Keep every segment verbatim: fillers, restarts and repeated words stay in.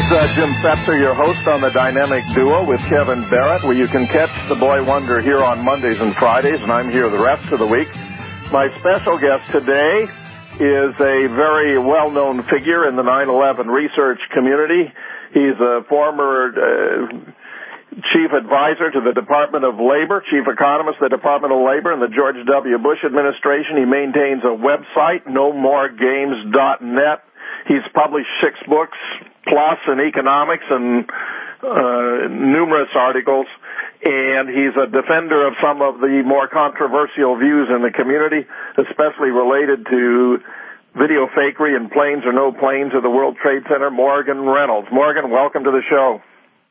uh, Jim Fetzer, your host on the Dynamic Duo with Kevin Barrett, where you can catch the Boy Wonder here on Mondays and Fridays, and I'm here the rest of the week. My special guest today is a very well-known figure in the nine eleven research community. He's a former uh, chief advisor to the Department of Labor, chief economist of the Department of Labor in the George W. Bush administration. He maintains a website, no more games dot net. He's published six books plus in economics and uh, numerous articles, and he's a defender of some of the more controversial views in the community, especially related to video fakery and planes or no planes at the World Trade Center. Morgan Reynolds. Morgan, welcome to the show.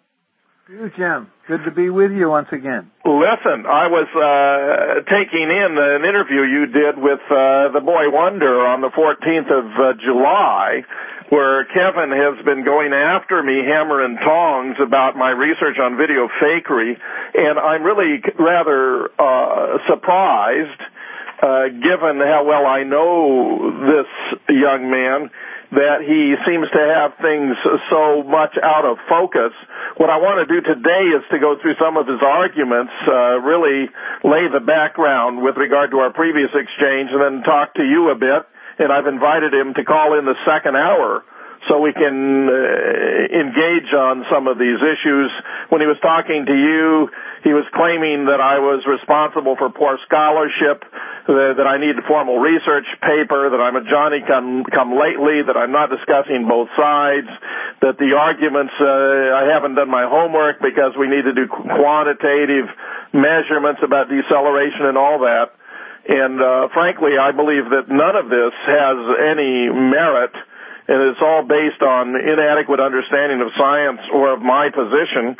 You, Jim. Good to be with you once again. Listen, I was uh, taking in an interview you did with uh, the Boy Wonder on the fourteenth of uh, July, where Kevin has been going after me hammer and tongs about my research on video fakery, and I'm really rather uh, surprised, uh, given how well I know this young man, that he seems to have things so much out of focus. What I want to do today is to go through some of his arguments, uh, really lay the background with regard to our previous exchange, and then talk to you a bit. And I've invited him to call in the second hour so we can uh, engage on some of these issues. When he was talking to you, he was claiming that I was responsible for poor scholarship, that, that I need a formal research paper, that I'm a Johnny-come-lately, that I'm not discussing both sides, that the arguments, uh, I haven't done my homework because we need to do quantitative measurements about deceleration and all that. And uh, frankly, I believe that none of this has any merit, and it's all based on inadequate understanding of science or of my position.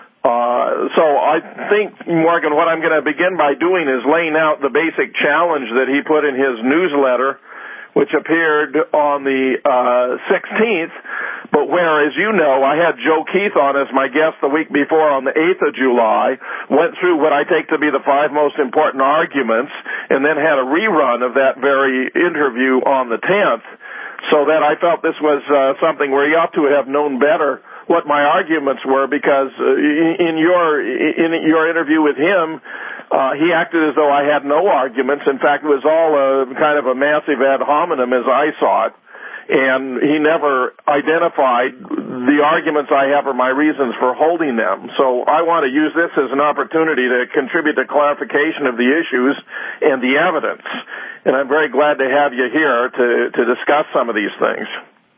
Uh, so I think, Morgan, what I'm going to begin by doing is laying out the basic challenge that he put in his newsletter, which appeared on the uh, sixteenth, but where, as you know, I had Joe Keith on as my guest the week before on the eighth of July, went through what I take to be the five most important arguments, and then had a rerun of that very interview on the tenth, so that I felt this was uh, something where he ought to have known better what my arguments were, because uh, in your in your interview with him, uh, he acted as though I had no arguments. In fact, it was all a kind of a massive ad hominem as I saw it, and he never identified the arguments I have or my reasons for holding them. So I want to use this as an opportunity to contribute to clarification of the issues and the evidence, and I'm very glad to have you here to, to discuss some of these things.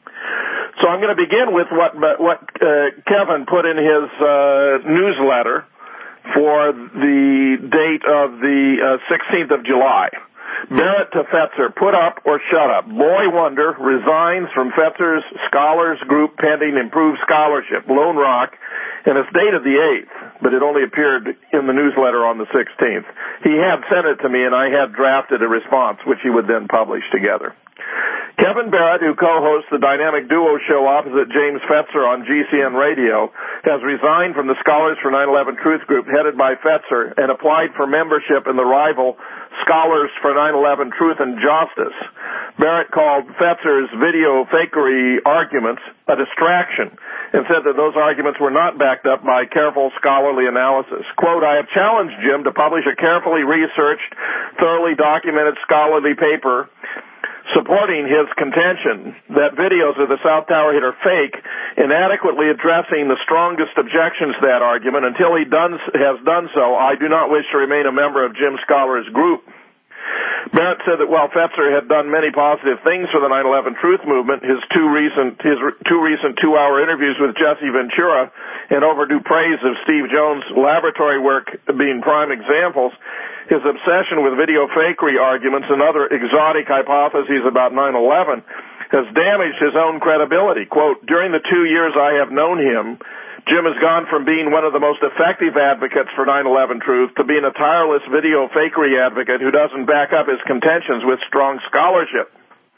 So I'm going to begin with what what uh, Kevin put in his uh, newsletter for the date of the uh, sixteenth of July. Barrett to Fetzer, put up or shut up. Boy Wonder resigns from Fetzer's Scholars Group pending improved scholarship. Lone Rock, and it's dated the eighth, but it only appeared in the newsletter on the sixteenth. He had sent it to me, and I had drafted a response, which he would then publish together. Kevin Barrett, who co-hosts the Dynamic Duo show opposite James Fetzer on G C N Radio, has resigned from the Scholars for nine eleven Truth Group headed by Fetzer and applied for membership in the rival Scholars for nine eleven Truth and Justice. Barrett called Fetzer's video fakery arguments a distraction and said that those arguments were not backed up by careful scholarly analysis. Quote, I have challenged Jim to publish a carefully researched, thoroughly documented scholarly paper supporting his contention that videos of the South Tower hit are fake, inadequately addressing the strongest objections to that argument. Until he done, has done so, I do not wish to remain a member of Jim Scholar's group. Barrett said that while Fetzer had done many positive things for the nine eleven Truth Movement, his two recent his two recent two-hour interviews with Jesse Ventura and overdue praise of Steve Jones' laboratory work being prime examples, his obsession with video fakery arguments and other exotic hypotheses about nine eleven has damaged his own credibility. Quote, during the two years I have known him, Jim has gone from being one of the most effective advocates for nine eleven Truth to being a tireless video fakery advocate who doesn't back up his contentions with strong scholarship.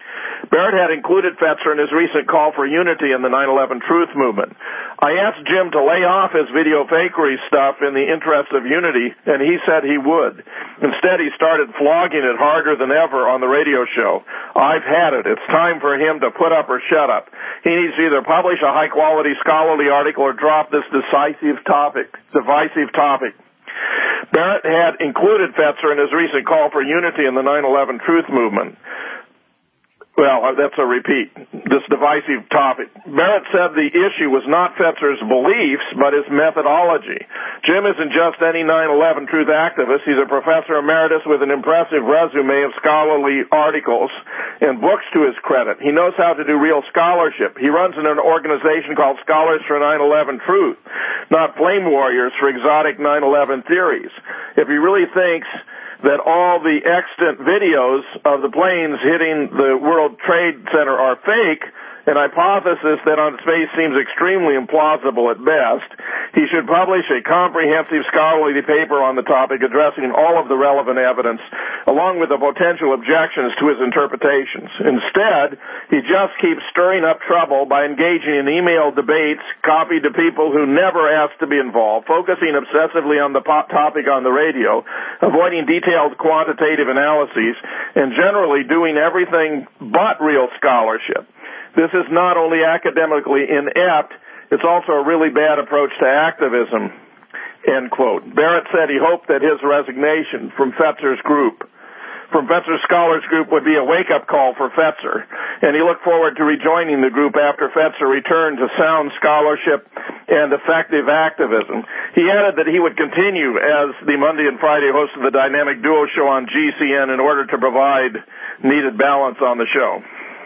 Barrett had included Fetzer in his recent call for unity in the nine eleven Truth Movement. I asked Jim to lay off his video fakery stuff in the interest of unity, and he said he would. Instead, he started flogging it harder than ever on the radio show. I've had it. It's time for him to put up or shut up. He needs to either publish a high-quality scholarly article or drop this decisive topic, divisive topic. Barrett had included Fetzer in his recent call for unity in the nine eleven Truth Movement. Well, that's a repeat, this divisive topic. Barrett said the issue was not Fetzer's beliefs, but his methodology. Jim isn't just any nine eleven truth activist. He's a professor emeritus with an impressive resume of scholarly articles and books to his credit. He knows how to do real scholarship. He runs in an organization called Scholars for nine eleven Truth, not flame warriors for exotic nine eleven theories. If he really thinks that all the extant videos of the planes hitting the World Trade Center are fake, an hypothesis that on its face seems extremely implausible at best, he should publish a comprehensive scholarly paper on the topic addressing all of the relevant evidence, along with the potential objections to his interpretations. Instead, he just keeps stirring up trouble by engaging in email debates copied to people who never asked to be involved, focusing obsessively on the topic on the radio, avoiding detailed quantitative analyses, and generally doing everything but real scholarship. This is not only academically inept, it's also a really bad approach to activism, end quote. Barrett said he hoped that his resignation from Fetzer's group, from Fetzer's Scholars Group, would be a wake-up call for Fetzer, and he looked forward to rejoining the group after Fetzer returned to sound scholarship and effective activism. He added that he would continue as the Monday and Friday host of the Dynamic Duo show on G C N in order to provide needed balance on the show.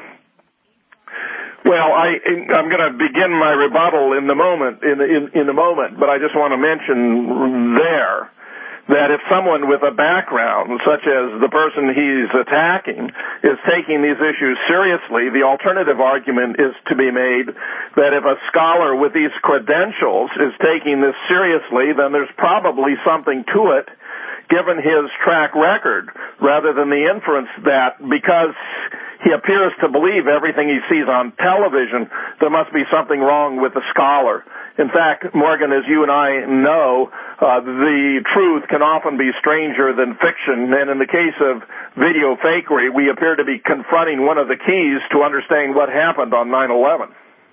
Well, I, I'm going to begin my rebuttal in the moment, in, in, in a moment, but I just want to mention there that if someone with a background, such as the person he's attacking, is taking these issues seriously, the alternative argument is to be made that if a scholar with these credentials is taking this seriously, then there's probably something to it, given his track record, rather than the inference that because he appears to believe everything he sees on television, there must be something wrong with the scholar. In fact, Morgan, as you and I know, uh, the truth can often be stranger than fiction, and in the case of video fakery, we appear to be confronting one of the keys to understanding what happened on nine eleven.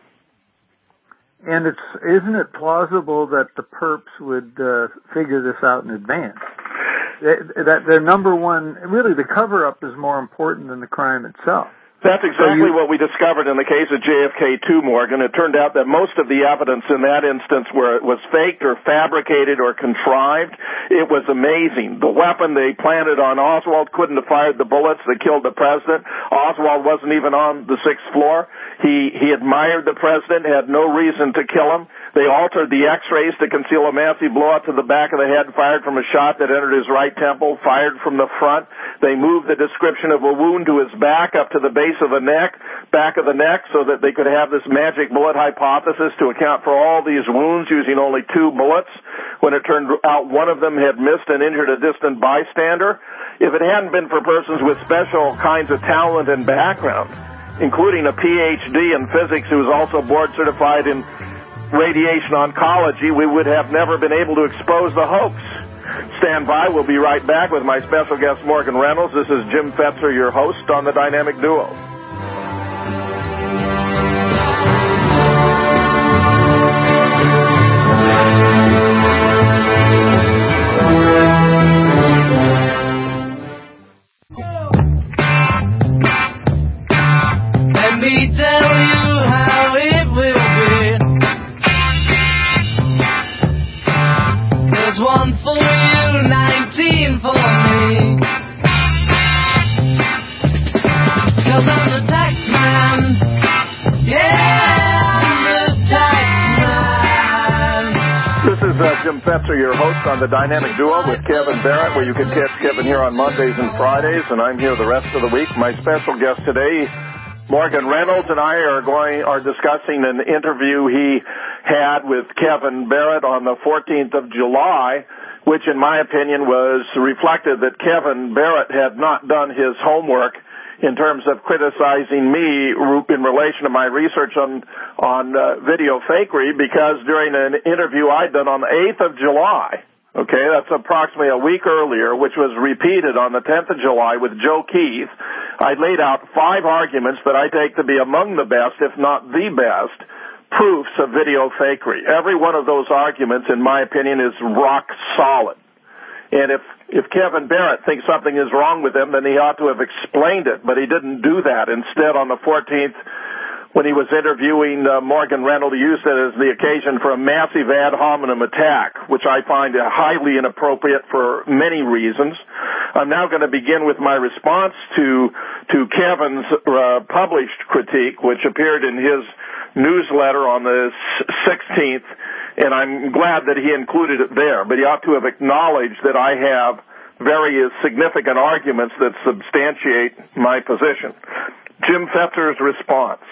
And it's isn't it plausible that the perps would uh, figure this out in advance? That their number one, really the cover-up is more important than the crime itself. That's exactly what we discovered in the case of J F K two, Morgan. It turned out that most of the evidence in that instance where it was faked or fabricated or contrived, it was amazing. The weapon they planted on Oswald couldn't have fired the bullets that killed the president. Oswald wasn't even on the sixth floor. He, he admired the president, had no reason to kill him. They altered the x-rays to conceal a massive blowout to the back of the head fired from a shot that entered his right temple, fired from the front. They moved the description of a wound to his back up to the base of the neck, back of the neck, so that they could have this magic bullet hypothesis to account for all these wounds using only two bullets, when it turned out one of them had missed and injured a distant bystander. If it hadn't been for persons with special kinds of talent and background, including a P H D in physics who is also board certified in radiation oncology, we would have never been able to expose the hoax. Stand by. We'll be right back with my special guest, Morgan Reynolds. This is Jim Fetzer, your host on the Dynamic Duo. Let me tell you how it will be. There's one for you, nineteen for me. 'Cause I'm the tax man. Yeah, I'm the tax man. This is uh, Jim Fetzer, your host on the Dynamic Duo with Kevin Barrett, where you can catch Kevin here on Mondays and Fridays, and I'm here the rest of the week. My special guest today, Morgan Reynolds, and I are going are discussing an interview he had with Kevin Barrett on the fourteenth of July, which in my opinion was reflected that Kevin Barrett had not done his homework in terms of criticizing me in relation to my research on on uh, video fakery, because during an interview I'd done on the eighth of July, okay, that's approximately a week earlier, which was repeated on the tenth of July with Joe Keith, I laid out five arguments that I take to be among the best, if not the best, proofs of video fakery. Every one of those arguments, in my opinion, is rock solid. And if, if Kevin Barrett thinks something is wrong with him, then he ought to have explained it, but he didn't do that. Instead, on the fourteenth, when he was interviewing uh, Morgan Reynolds, he used it as the occasion for a massive ad hominem attack, which I find highly inappropriate for many reasons. I'm now going to begin with my response to, to Kevin's uh, published critique, which appeared in his newsletter on the sixteenth, and I'm glad that he included it there, but he ought to have acknowledged that I have very significant arguments that substantiate my position. Jim Fetzer's response.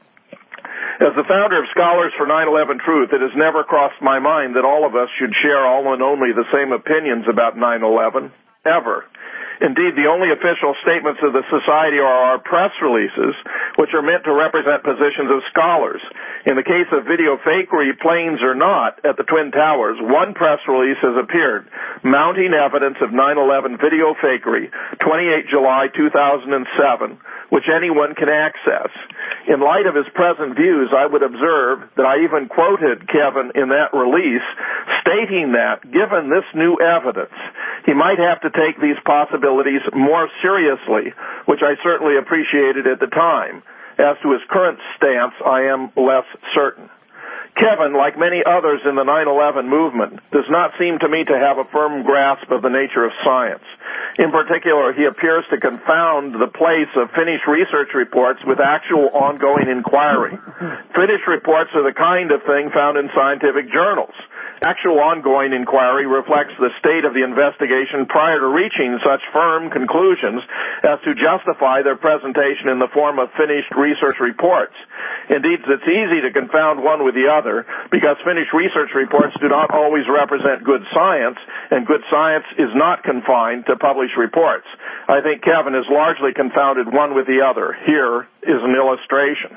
As the founder of Scholars for nine eleven Truth, it has never crossed my mind that all of us should share all and only the same opinions about nine eleven, ever. Indeed, the only official statements of the Society are our press releases, which are meant to represent positions of scholars. In the case of video fakery, planes or not, at the Twin Towers, one press release has appeared, mounting evidence of nine eleven video fakery, twenty-eighth of July two thousand seven, which anyone can access. In light of his present views, I would observe that I even quoted Kevin in that release, stating that, given this new evidence, he might have to take these possibilities more seriously, which I certainly appreciated at the time. As to his current stance, I am less certain. Kevin, like many others in the nine eleven movement, does not seem to me to have a firm grasp of the nature of science. In particular, he appears to confound the place of finished research reports with actual ongoing inquiry. Finished reports are the kind of thing found in scientific journals. Actual ongoing inquiry reflects the state of the investigation prior to reaching such firm conclusions as to justify their presentation in the form of finished research reports. Indeed, it's easy to confound one with the other because finished research reports do not always represent good science, and good science is not confined to published reports. I think Kevin has largely confounded one with the other. Here is an illustration.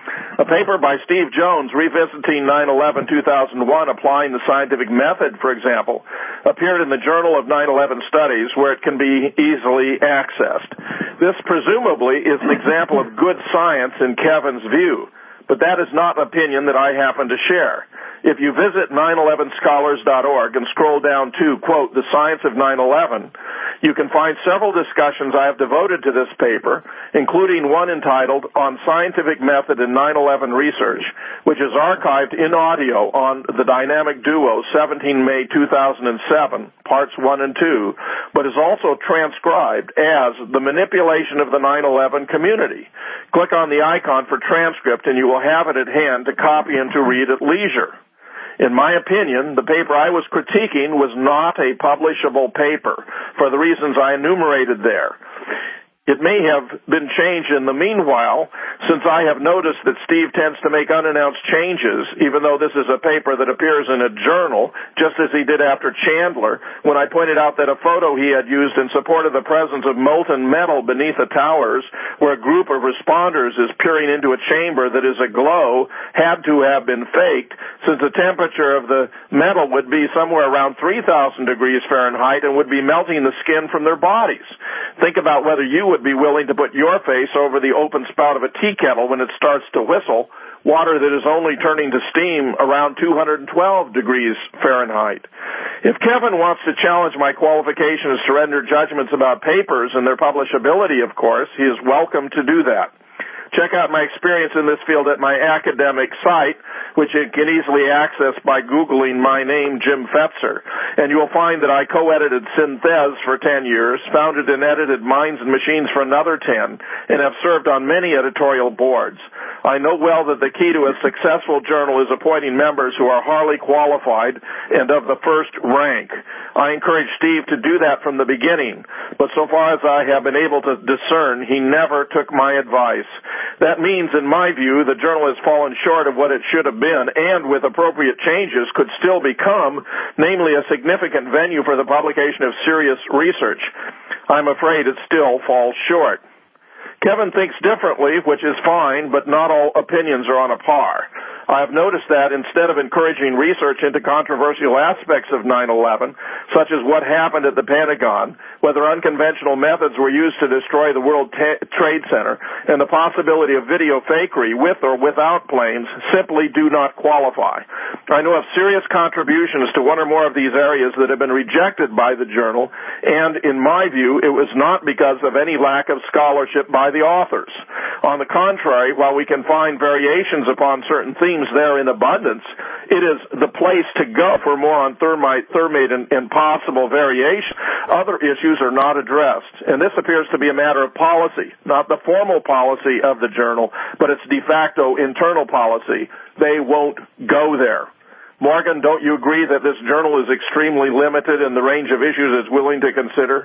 A paper by Steve Jones revisiting nine eleven two thousand one, applying the scientific method, for example, appeared in the Journal of nine eleven Studies, where it can be easily accessed. This presumably is an example of good science in Kevin's view, but that is not an opinion that I happen to share. If you visit nine eleven scholars dot org and scroll down to, quote, the science of nine eleven, you can find several discussions I have devoted to this paper, including one entitled On Scientific Method in nine eleven Research, which is archived in audio on the Dynamic Duo, seventeenth of May two thousand seven, parts one and two, but is also transcribed as The Manipulation of the nine eleven Community. Click on the icon for transcript and you will have it at hand to copy and to read at leisure. In my opinion, the paper I was critiquing was not a publishable paper for the reasons I enumerated there. It may have been changed in the meanwhile, since I have noticed that Steve tends to make unannounced changes, even though this is a paper that appears in a journal, just as he did after Chandler, when I pointed out that a photo he had used in support of the presence of molten metal beneath the towers, where a group of responders is peering into a chamber that is aglow, had to have been faked, since the temperature of the metal would be somewhere around three thousand degrees Fahrenheit and would be melting the skin from their bodies. Think about whether you would be willing to put your face over the open spout of a tea kettle when it starts to whistle, water that is only turning to steam around two hundred twelve degrees Fahrenheit. If Kevin wants to challenge my qualifications to render judgments about papers and their publishability, of course, he is welcome to do that. Check out my experience in this field at my academic site, which you can easily access by Googling my name, Jim Fetzer. And you will find that I co-edited Synthez for ten years, founded and edited Minds and Machines for another ten, and have served on many editorial boards. I know well that the key to a successful journal is appointing members who are highly qualified and of the first rank. I encourage Steve to do that from the beginning, but so far as I have been able to discern, he never took my advice. That means, in my view, the journal has fallen short of what it should have been and, with appropriate changes, could still become, namely, a significant venue for the publication of serious research. I'm afraid it still falls short. Kevin thinks differently, which is fine, but not all opinions are on a par. I have noticed that instead of encouraging research into controversial aspects of nine eleven, such as what happened at the Pentagon, whether unconventional methods were used to destroy the World Ta- Trade Center, and the possibility of video fakery with or without planes simply do not qualify. I know of serious contributions to one or more of these areas that have been rejected by the journal, and in my view, it was not because of any lack of scholarship by the authors. On the contrary, while we can find variations upon certain themes there in abundance, it is the place to go for more on thermite, thermate, and, and possible variation. Other issues are not addressed, and this appears to be a matter of policy, not the formal policy of the journal, but its de facto internal policy. They won't go there. Morgan, don't you agree that this journal is extremely limited in the range of issues it's willing to consider?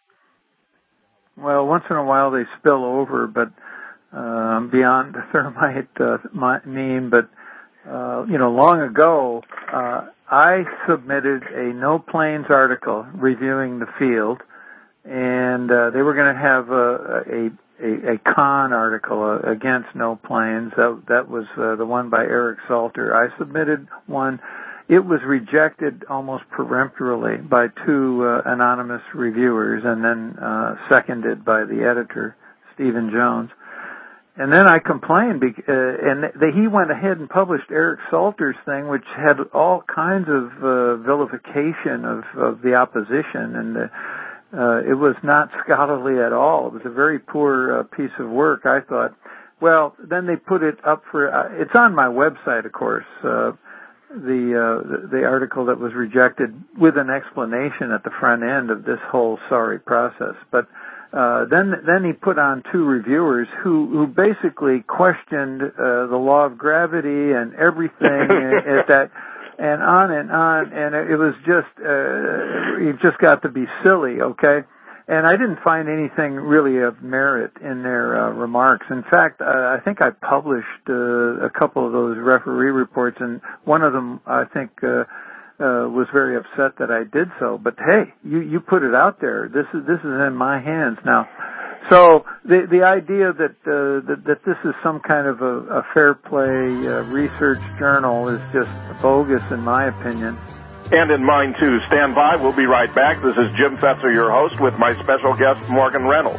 Well, once in a while they spill over, but um, beyond the thermite uh, meme, but Uh, you know, long ago, uh, I submitted a no planes article reviewing the field, and uh, they were going to have a, a, a, a con article uh, against no planes. That, that was uh, the one by Eric Salter. I submitted one. It was rejected almost peremptorily by two uh, anonymous reviewers, and then uh, seconded by the editor, Stephen Jones. And then I complained, uh, and the, he went ahead and published Eric Salter's thing, which had all kinds of uh, vilification of, of the opposition, and uh, uh, it was not scholarly at all. It was a very poor uh, piece of work, I thought. Well, then they put it up for, uh, it's on my website, of course, uh, the, uh, the article that was rejected with an explanation at the front end of this whole sorry process. But Uh, then, then he put on two reviewers who, who basically questioned uh, the law of gravity and everything at that, and on and on, and it was just, uh, you just got to be silly, okay? And I didn't find anything really of merit in their uh, remarks. In fact, uh, I think I published uh, a couple of those referee reports, and one of them, I think, uh, Uh, was very upset that I did so, but hey, you, you put it out there. This is this is in my hands now. So the the idea that uh, that, that this is some kind of a, a fair play uh, research journal is just bogus, in my opinion. And in mine too. Stand by. We'll be right back. This is Jim Fetzer, your host, with my special guest Morgan Reynolds.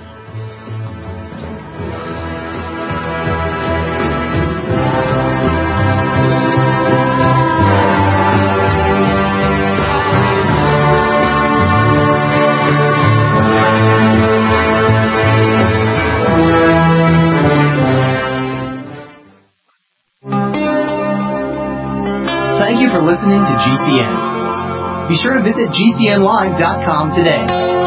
Thank you for listening to G C N. Be sure to visit G C N live dot com today.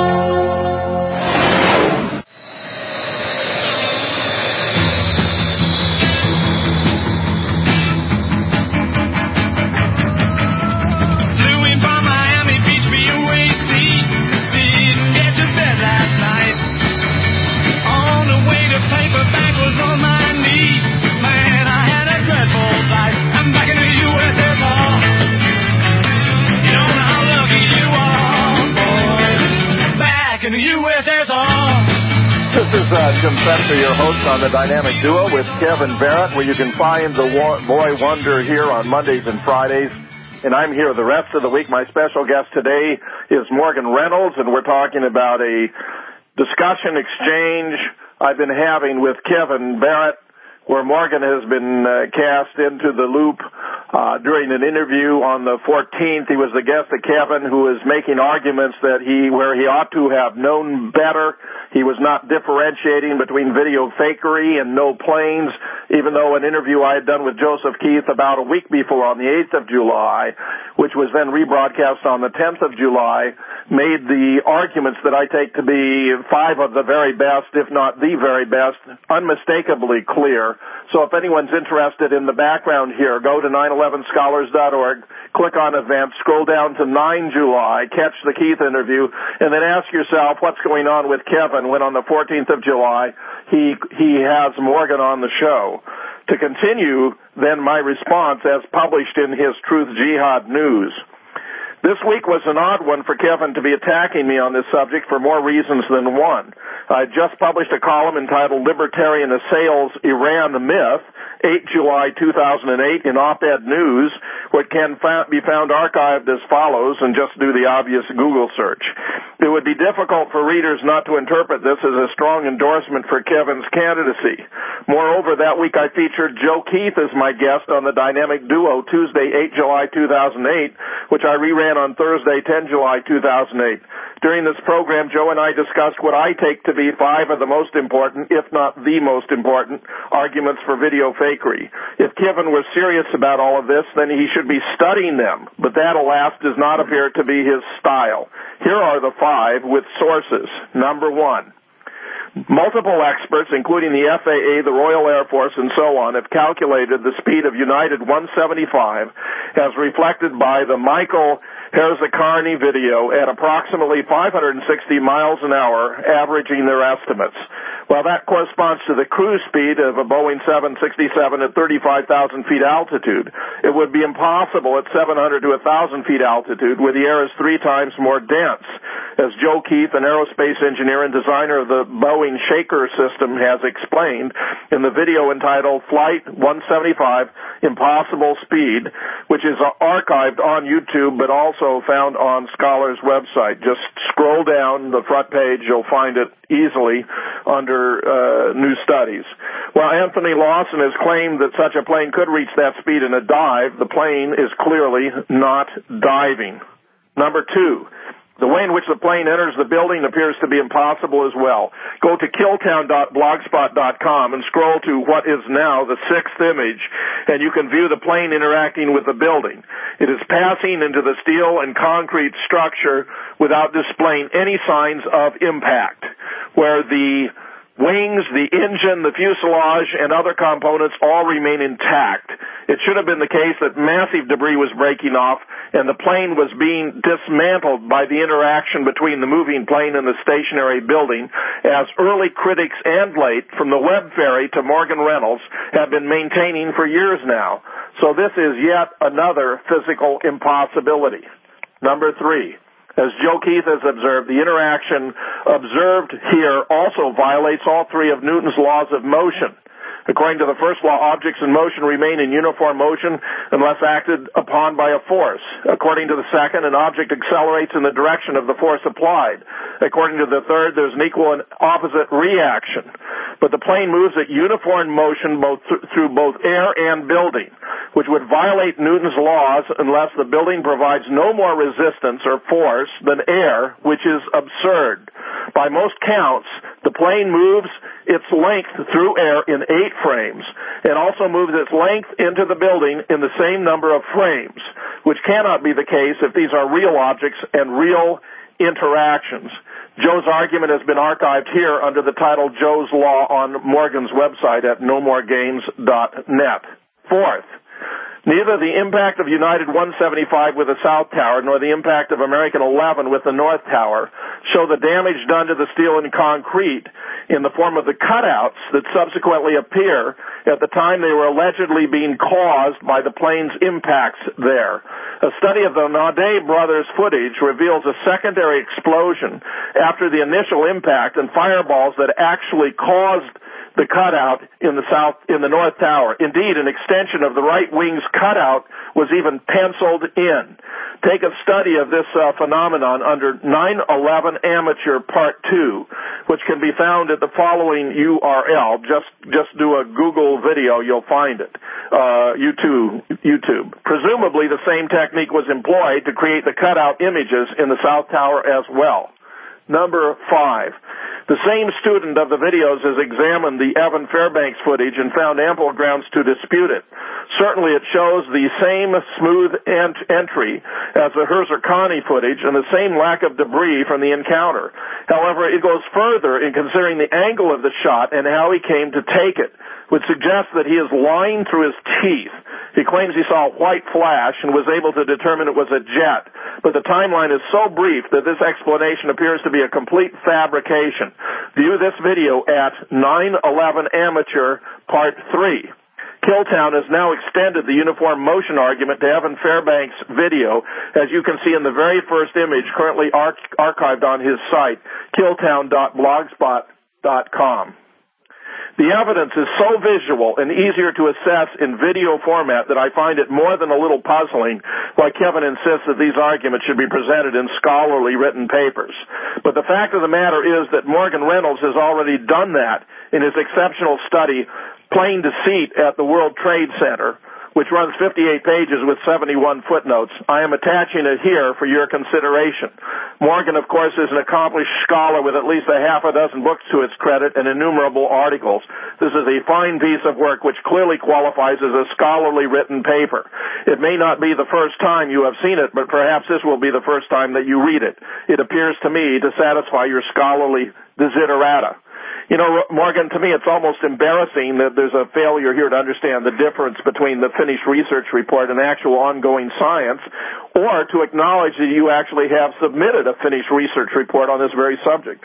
Flew in from Miami Beach, B O A C. Didn't get to bed last night. On the way to paperback was on my knee. Man, I had a dreadful flight. I'm back in the U S S R. You don't know how lucky you are, boy. Back in the U S S R. This is uh, Jim Fetzer, your host on The Dynamic Duo with Kevin Barrett, where you can find the wa- Boy Wonder here on Mondays and Fridays. And I'm here the rest of the week. My special guest today is Morgan Reynolds, and we're talking about a discussion exchange I've been having with Kevin Barrett, where Morgan has been uh, cast into the loop uh, during an interview on the fourteenth. He was the guest of Kevin, who is making arguments that he, where he ought to have known better. He was not differentiating between video fakery and no planes, even though an interview I had done with Joseph Keith about a week before on the eighth of July, which was then rebroadcast on the tenth of July, made the arguments that I take to be five of the very best, if not the very best, unmistakably clear. So if anyone's interested in the background here, go to nine eleven scholars dot org, click on events, scroll down to nine July, catch the Keith interview, and then ask yourself what's going on with Kevin when on the fourteenth of July he he has Morgan on the show. To continue, then, my response as published in his Truth Jihad News. This week was an odd one for Kevin to be attacking me on this subject for more reasons than one. I just published a column entitled Libertarian Assails Iran the Myth, the eighth of July two thousand eight in Op-Ed News, which can be found archived as follows, and just do the obvious Google search. It would be difficult for readers not to interpret this as a strong endorsement for Kevin's candidacy. Moreover, that week I featured Joe Keith as my guest on the Dynamic Duo Tuesday, the eighth of July two thousand eight, which I reran on Thursday, the tenth of July two thousand eight. During this program, Joe and I discussed what I take to be five of the most important, if not the most important, arguments for video fakery. If Kevin was serious about all of this, then he should be studying them, but that, alas, does not appear to be his style. Here are the five with sources. Number one. Multiple experts, including the F A A, the Royal Air Force, and so on, have calculated the speed of United one seventy-five as reflected by the Michael Herzakani video at approximately five hundred sixty miles an hour, averaging their estimates. Well, that corresponds to the cruise speed of a Boeing seven sixty-seven at thirty-five thousand feet altitude. It would be impossible at seven hundred to one thousand feet altitude, where the air is three times more dense. As Joe Keith, an aerospace engineer and designer of the Boeing Shaker system, has explained in the video entitled Flight one seventy-five, Impossible Speed, which is archived on YouTube but also found on Scholar's website. Just scroll down the front page, you'll find it easily under uh, new studies. While Anthony Lawson has claimed that such a plane could reach that speed in a dive, the plane is clearly not diving. Number two, the way in which the plane enters the building appears to be impossible as well. Go to killtown dot blogspot dot com and scroll to what is now the sixth image, and you can view the plane interacting with the building. It is passing into the steel and concrete structure without displaying any signs of impact, where the wings, the engine, the fuselage, and other components all remain intact. It should have been the case that massive debris was breaking off and the plane was being dismantled by the interaction between the moving plane and the stationary building, as early critics and late, from the Webb Ferry to Morgan Reynolds, have been maintaining for years now. So this is yet another physical impossibility. Number three. As Joe Keith has observed, the interaction observed here also violates all three of Newton's laws of motion. According to the first law, objects in motion remain in uniform motion unless acted upon by a force. According to the second, an object accelerates in the direction of the force applied. According to the third, there's an equal and opposite reaction. But the plane moves at uniform motion both th- through both air and building, which would violate Newton's laws unless the building provides no more resistance or force than air, which is absurd. By most counts, the plane moves its length through air in eight frames and also moves its length into the building in the same number of frames, which cannot be the case if these are real objects and real interactions. Joe's argument has been archived here under the title Joe's Law on Morgan's website at no more games dot net. Fourth, neither the impact of United one seventy-five with the South Tower nor the impact of American eleven with the North Tower show the damage done to the steel and concrete in the form of the cutouts that subsequently appear at the time they were allegedly being caused by the plane's impacts there. A study of the Naudet brothers' footage reveals a secondary explosion after the initial impact and fireballs that actually caused the cutout in the south, in the North Tower. Indeed, an extension of the right wing's cutout was even penciled in. Take a study of this uh, phenomenon under nine eleven Amateur Part two, which can be found at the following U R L. Just, just do a Google video, you'll find it. Uh, YouTube, YouTube. Presumably the same technique was employed to create the cutout images in the South Tower as well. Number five. The same student of the videos has examined the Evan Fairbanks footage and found ample grounds to dispute it. Certainly it shows the same smooth ent- entry as the Herzakani footage and the same lack of debris from the encounter. However, it goes further in considering the angle of the shot and how he came to take it, which suggests that he is lying through his teeth. He claims he saw a white flash and was able to determine it was a jet, but the timeline is so brief that this explanation appears to be a complete fabrication. View this video at nine eleven Amateur Part three. Killtown has now extended the uniform motion argument to Evan Fairbanks' video, as you can see in the very first image currently arch- archived on his site, killtown dot blogspot dot com. The evidence is so visual and easier to assess in video format that I find it more than a little puzzling why Kevin insists that these arguments should be presented in scholarly written papers. But the fact of the matter is that Morgan Reynolds has already done that in his exceptional study, Plain Deceit at the World Trade Center, which runs fifty-eight pages with seventy-one footnotes. I am attaching it here for your consideration. Morgan, of course, is an accomplished scholar with at least a half a dozen books to its credit and innumerable articles. This is a fine piece of work which clearly qualifies as a scholarly written paper. It may not be the first time you have seen it, but perhaps this will be the first time that you read it. It appears to me to satisfy your scholarly desiderata. You know, Morgan, to me it's almost embarrassing that there's a failure here to understand the difference between the finished research report and actual ongoing science, or to acknowledge that you actually have submitted a finished research report on this very subject.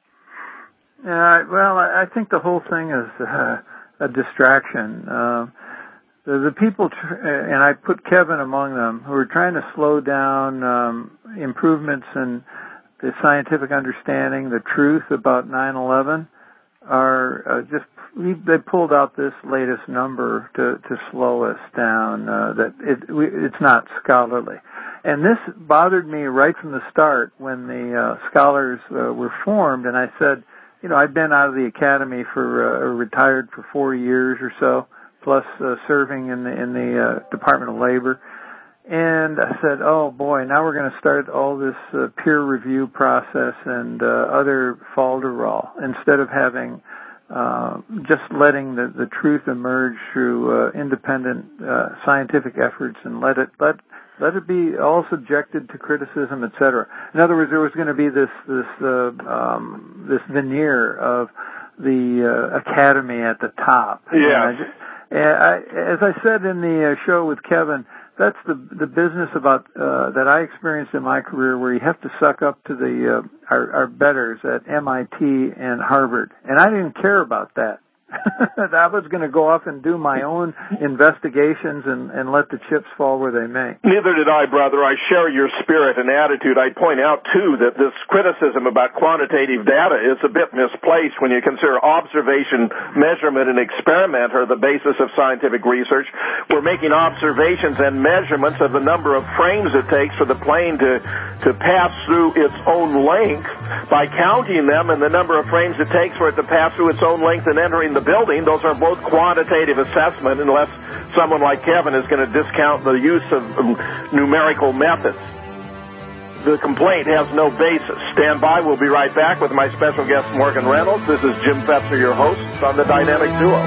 Uh, well, I think the whole thing is uh, a distraction. Uh, the, the people, tr- and I put Kevin among them, who are trying to slow down um, improvements in the scientific understanding, the truth about nine eleven, are uh, just, they pulled out this latest number to, to slow us down, uh, that it, we, it's not scholarly. And this bothered me right from the start when the uh, scholars uh, were formed, and I said, you know, I'd been out of the academy for, uh, retired for four years or so, plus uh, serving in the, in the uh, Department of Labor. And I said, oh boy, now we're going to start all this uh, peer review process and uh, other falderall, instead of having uh, just letting the, the truth emerge through uh, independent uh, scientific efforts and let it let let it be all subjected to criticism, et cetera. In other words, there was going to be this this uh, um, this veneer of the uh, academy at the top. Yeah. And I, and I, as I said in the uh, show with Kevin, that's the the business about uh, that I experienced in my career, where you have to suck up to the uh, our, our betters at M I T and Harvard, and I didn't care about that. I was going to go off and do my own investigations and, and let the chips fall where they may. Neither did I, brother. I share your spirit and attitude. I'd point out, too, that this criticism about quantitative data is a bit misplaced when you consider observation, measurement, and experiment are the basis of scientific research. We're making observations and measurements of the number of frames it takes for the plane to, to pass through its own length by counting them, and the number of frames it takes for it to pass through its own length and entering the building. Those are both quantitative assessment, unless someone like Kevin is going to discount the use of um, numerical methods. The complaint has no basis. Stand by. We'll be right back with my special guest, Morgan Reynolds. This is Jim Fetzer, your host on the Dynamic Duo.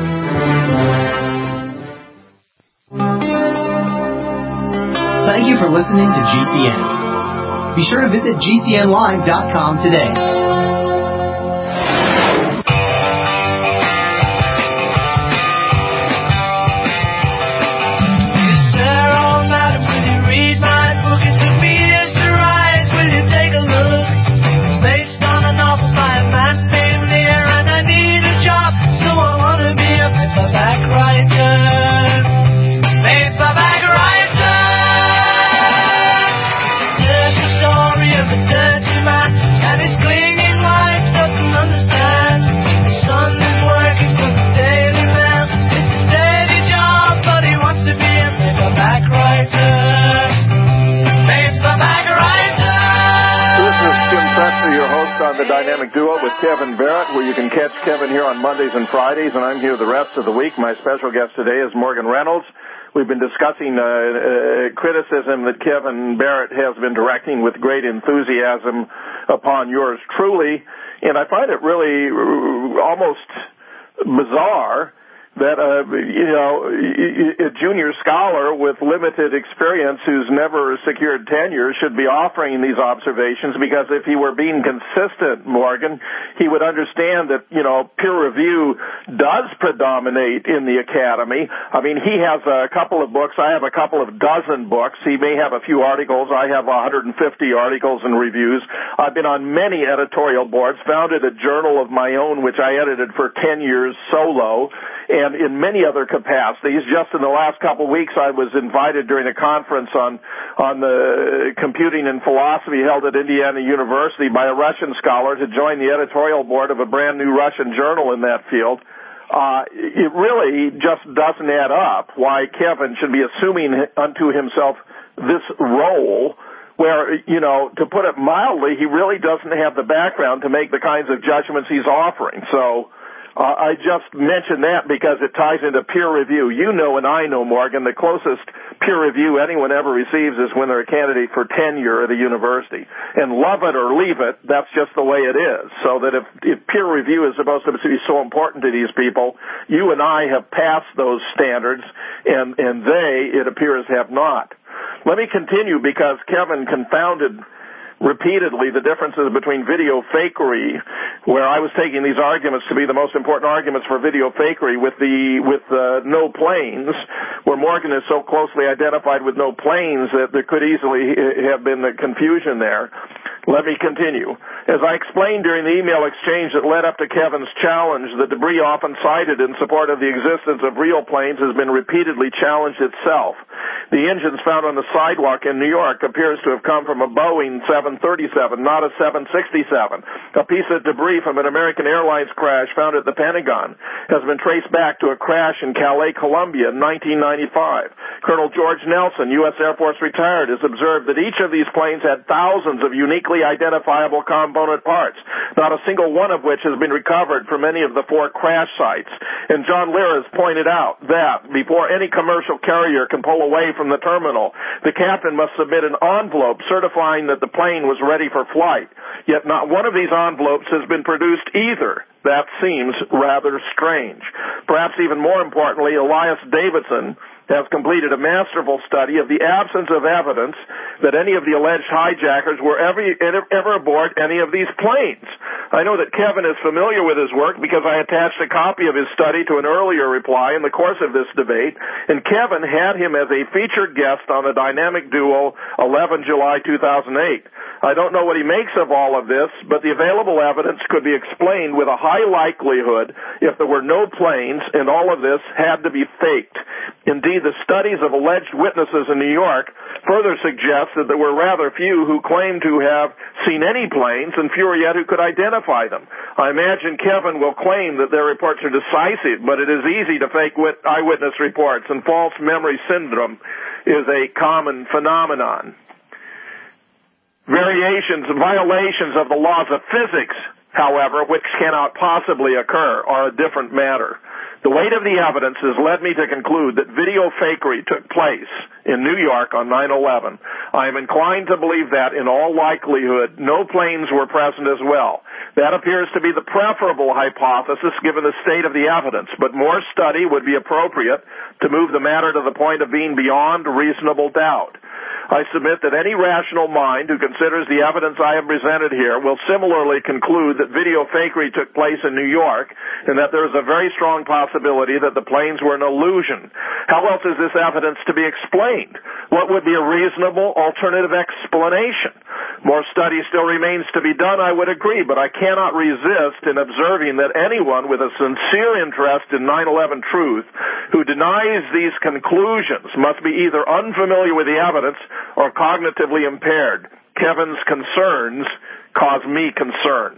Thank you for listening to G C N. Be sure to visit G C N live dot com today. On the Dynamic Duo with Kevin Barrett, where you can catch Kevin here on Mondays and Fridays, and I'm here the rest of the week. My special guest today is Morgan Reynolds. We've been discussing uh, uh, criticism that Kevin Barrett has been directing with great enthusiasm upon yours truly, and I find it really almost bizarre that, uh, you know, a junior scholar with limited experience who's never secured tenure should be offering these observations, because if he were being consistent, Morgan, he would understand that, you know, peer review does predominate in the academy. I mean, he has a couple of books. I have a couple of dozen books. He may have a few articles. I have one hundred fifty articles and reviews. I've been on many editorial boards, founded a journal of my own, which I edited for ten years solo. and in many other capacities. Just in the last couple of weeks, I was invited during a conference on on the computing and philosophy held at Indiana University by a Russian scholar to join the editorial board of a brand new Russian journal in that field. Uh, it really just doesn't add up why Kevin should be assuming unto himself this role where, you know, to put it mildly, he really doesn't have the background to make the kinds of judgments he's offering. So uh, I just mention that because it ties into peer review. You know and I know, Morgan, the closest peer review anyone ever receives is when they're a candidate for tenure at a university. And love it or leave it, that's just the way it is. So that if, if peer review is supposed to be so important to these people, you and I have passed those standards, and, and they, it appears, have not. Let me continue because Kevin confounded repeatedly the differences between video fakery, where I was taking these arguments to be the most important arguments for video fakery, with the with uh, no planes, where Morgan is so closely identified with no planes that there could easily have been the confusion there. Let me continue. As I explained during the email exchange that led up to Kevin's challenge, the debris often cited in support of the existence of real planes has been repeatedly challenged itself. The engines found on the sidewalk in New York appears to have come from a Boeing seven thirty-seven, not a seven sixty-seven. A piece of debris from an American Airlines crash found at the Pentagon has been traced back to a crash in Calais, Colombia in nineteen ninety-five. Colonel George Nelson, U S Air Force retired, has observed that each of these planes had thousands of uniquely identifiable component parts, not a single one of which has been recovered from any of the four crash sites. And John Lear has pointed out that before any commercial carrier can pull away from the terminal, the captain must submit an envelope certifying that the plane was ready for flight. Yet not one of these envelopes has been produced either. That seems rather strange. Perhaps even more importantly, Elias Davidson has completed a masterful study of the absence of evidence that any of the alleged hijackers were ever, ever aboard any of these planes. I know that Kevin is familiar with his work because I attached a copy of his study to an earlier reply in the course of this debate, and Kevin had him as a featured guest on the Dynamic Duo eleven July two thousand eight. I don't know what he makes of all of this, but the available evidence could be explained with a high likelihood if there were no planes and all of this had to be faked. Indeed, the studies of alleged witnesses in New York further suggest that there were rather few who claimed to have seen any planes and fewer yet who could identify them. I imagine Kevin will claim that their reports are decisive, but it is easy to fake eyewitness reports, and false memory syndrome is a common phenomenon. Variations, violations of the laws of physics, however, which cannot possibly occur, are a different matter. The weight of the evidence has led me to conclude that video fakery took place in New York on nine eleven. I am inclined to believe that, in all likelihood, no planes were present as well. That appears to be the preferable hypothesis given the state of the evidence, but more study would be appropriate to move the matter to the point of being beyond reasonable doubt. I submit that any rational mind who considers the evidence I have presented here will similarly conclude that video fakery took place in New York and that there is a very strong possibility that the planes were an illusion. How else is this evidence to be explained? What would be a reasonable alternative explanation? More study still remains to be done, I would agree, but I cannot resist in observing that anyone with a sincere interest in nine eleven truth who denies these conclusions must be either unfamiliar with the evidence or cognitively impaired. Kevin's concerns cause me concern.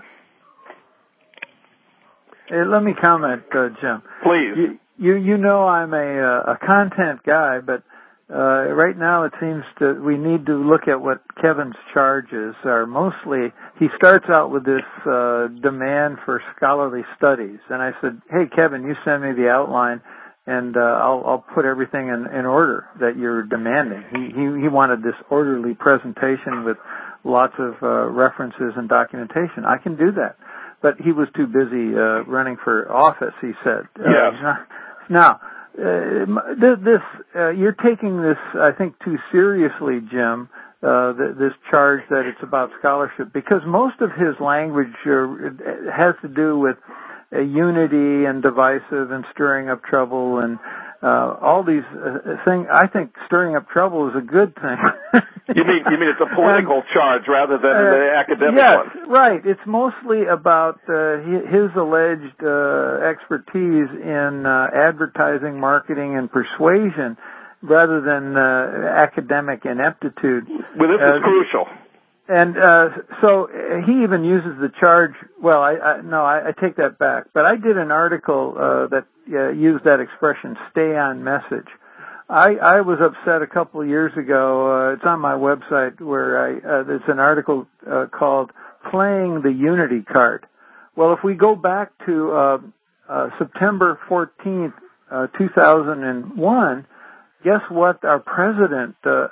Hey, let me comment, uh, Jim. Please. You, you, you know I'm a, a content guy, but uh, right now it seems that we need to look at what Kevin's charges are. Mostly, he starts out with this uh, demand for scholarly studies. And I said, hey, Kevin, you send me the outline, and uh, I'll, I'll put everything in, in order that you're demanding. He, he, he wanted this orderly presentation with lots of uh, references and documentation. I can do that. But he was too busy uh, running for office, he said. Yes. Uh, now, uh, this uh, you're taking this, I think, too seriously, Jim, uh, this charge that it's about scholarship, because most of his language uh, has to do with uh, unity and divisive and stirring up trouble and uh, all these uh, things. I think stirring up trouble is a good thing. You mean you mean it's a political and, charge rather than uh, the academic yes, one? Yes, right. It's mostly about uh, his alleged uh, expertise in uh, advertising, marketing, and persuasion rather than uh, academic ineptitude. Well, this uh, is crucial. And uh, so he even uses the charge. Well, I, I no, I, I take that back. But I did an article uh, that uh, used that expression, "stay on message." I, I was upset a couple of years ago. Uh, it's on my website where I uh, there's an article uh, called "Playing the Unity Card." Well, if we go back to uh, uh, September fourteenth, uh, two thousand one. Guess what our president uh,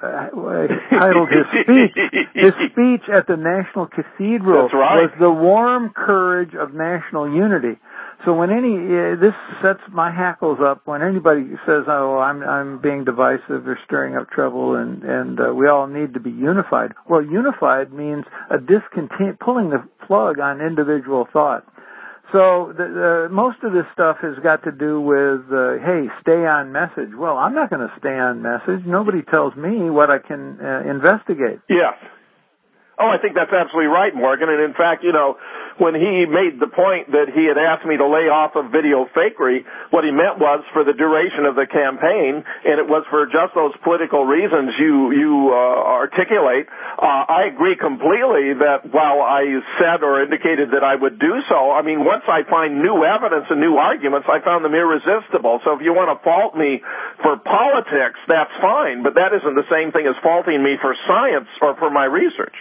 titled his speech? His speech at the National Cathedral That's right. was "The Warm Courage of National Unity." So when any uh, this sets my hackles up when anybody says, "Oh, I'm I'm being divisive or stirring up trouble," and and uh, we all need to be unified. Well, unified means a discontent, pulling the plug on individual thought. So the, the, most of this stuff has got to do with, uh, hey, stay on message. Well, I'm not going to stay on message. Nobody tells me what I can uh, investigate. Yes. Oh, I think that's absolutely right, Morgan. And in fact, you know, when he made the point that he had asked me to lay off of video fakery, what he meant was for the duration of the campaign, and it was for just those political reasons you you uh, articulate. Uh, I agree completely that while I said or indicated that I would do so, I mean, once I find new evidence and new arguments, I found them irresistible. So if you want to fault me for politics, that's fine, but that isn't the same thing as faulting me for science or for my research.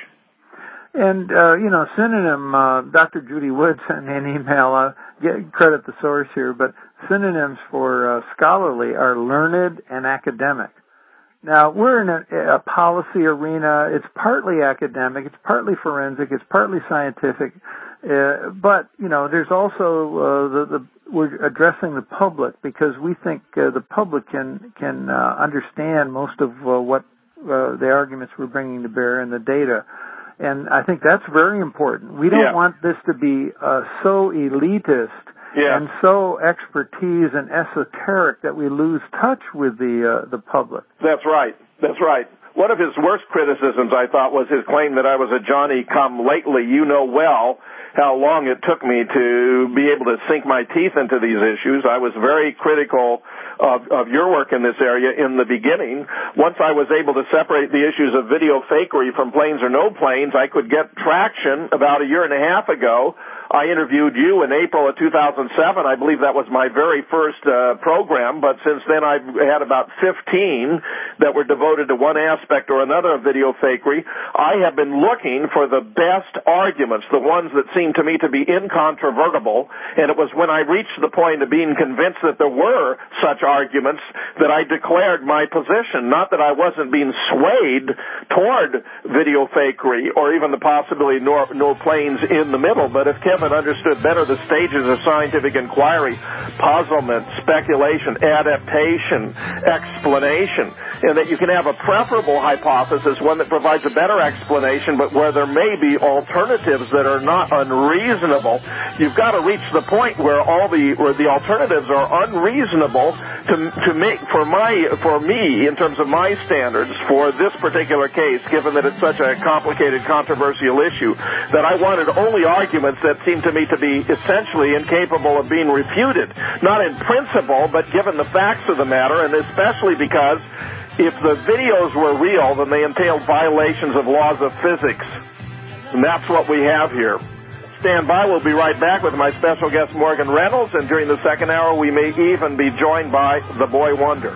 And, uh, you know, synonym, uh, Doctor Judy Wood sent me an email, uh, get credit the source here, but synonyms for uh, scholarly are learned and academic. Now, we're in a, a policy arena. It's partly academic, it's partly forensic, it's partly scientific, uh, but, you know, there's also uh, the, the we're addressing the public because we think uh, the public can, can uh, understand most of uh, what uh, the arguments we're bringing to bear and the data. And I think that's very important. We don't yeah. want this to be uh, so elitist yeah. and so expertise and esoteric that we lose touch with the uh, the public. That's right. That's right. One of his worst criticisms, I thought, was his claim that I was a Johnny-come-lately. You know well how long it took me to be able to sink my teeth into these issues. I was very critical of, of your work in this area in the beginning. Once I was able to separate the issues of video fakery from planes or no planes, I could get traction about a year and a half ago. I interviewed you in April of two thousand seven. I believe that was my very first uh, program, but since then I've had about fifteen that were devoted to one aspect or another of video fakery. I have been looking for the best arguments, the ones that seemed to me to be incontrovertible, and it was when I reached the point of being convinced that there were such arguments that I declared my position, not that I wasn't being swayed toward video fakery or even the possibility of no, no planes in the middle, but if Kevin understood better the stages of scientific inquiry, puzzlement, speculation, adaptation, explanation, and that you can have a preferable hypothesis, one that provides a better explanation, but where there may be alternatives that are not unreasonable. You've got to reach the point where all the where the alternatives are unreasonable to to make for my for me in terms of my standards for this particular case, given that it's such a complicated, controversial issue, that I wanted only arguments that seemed to me to be essentially incapable of being refuted, not in principle, but given the facts of the matter, and especially because if the videos were real, then they entailed violations of laws of physics. And that's what we have here. Stand by. We'll be right back with my special guest, Morgan Reynolds, and during the second hour, we may even be joined by the Boy Wonder.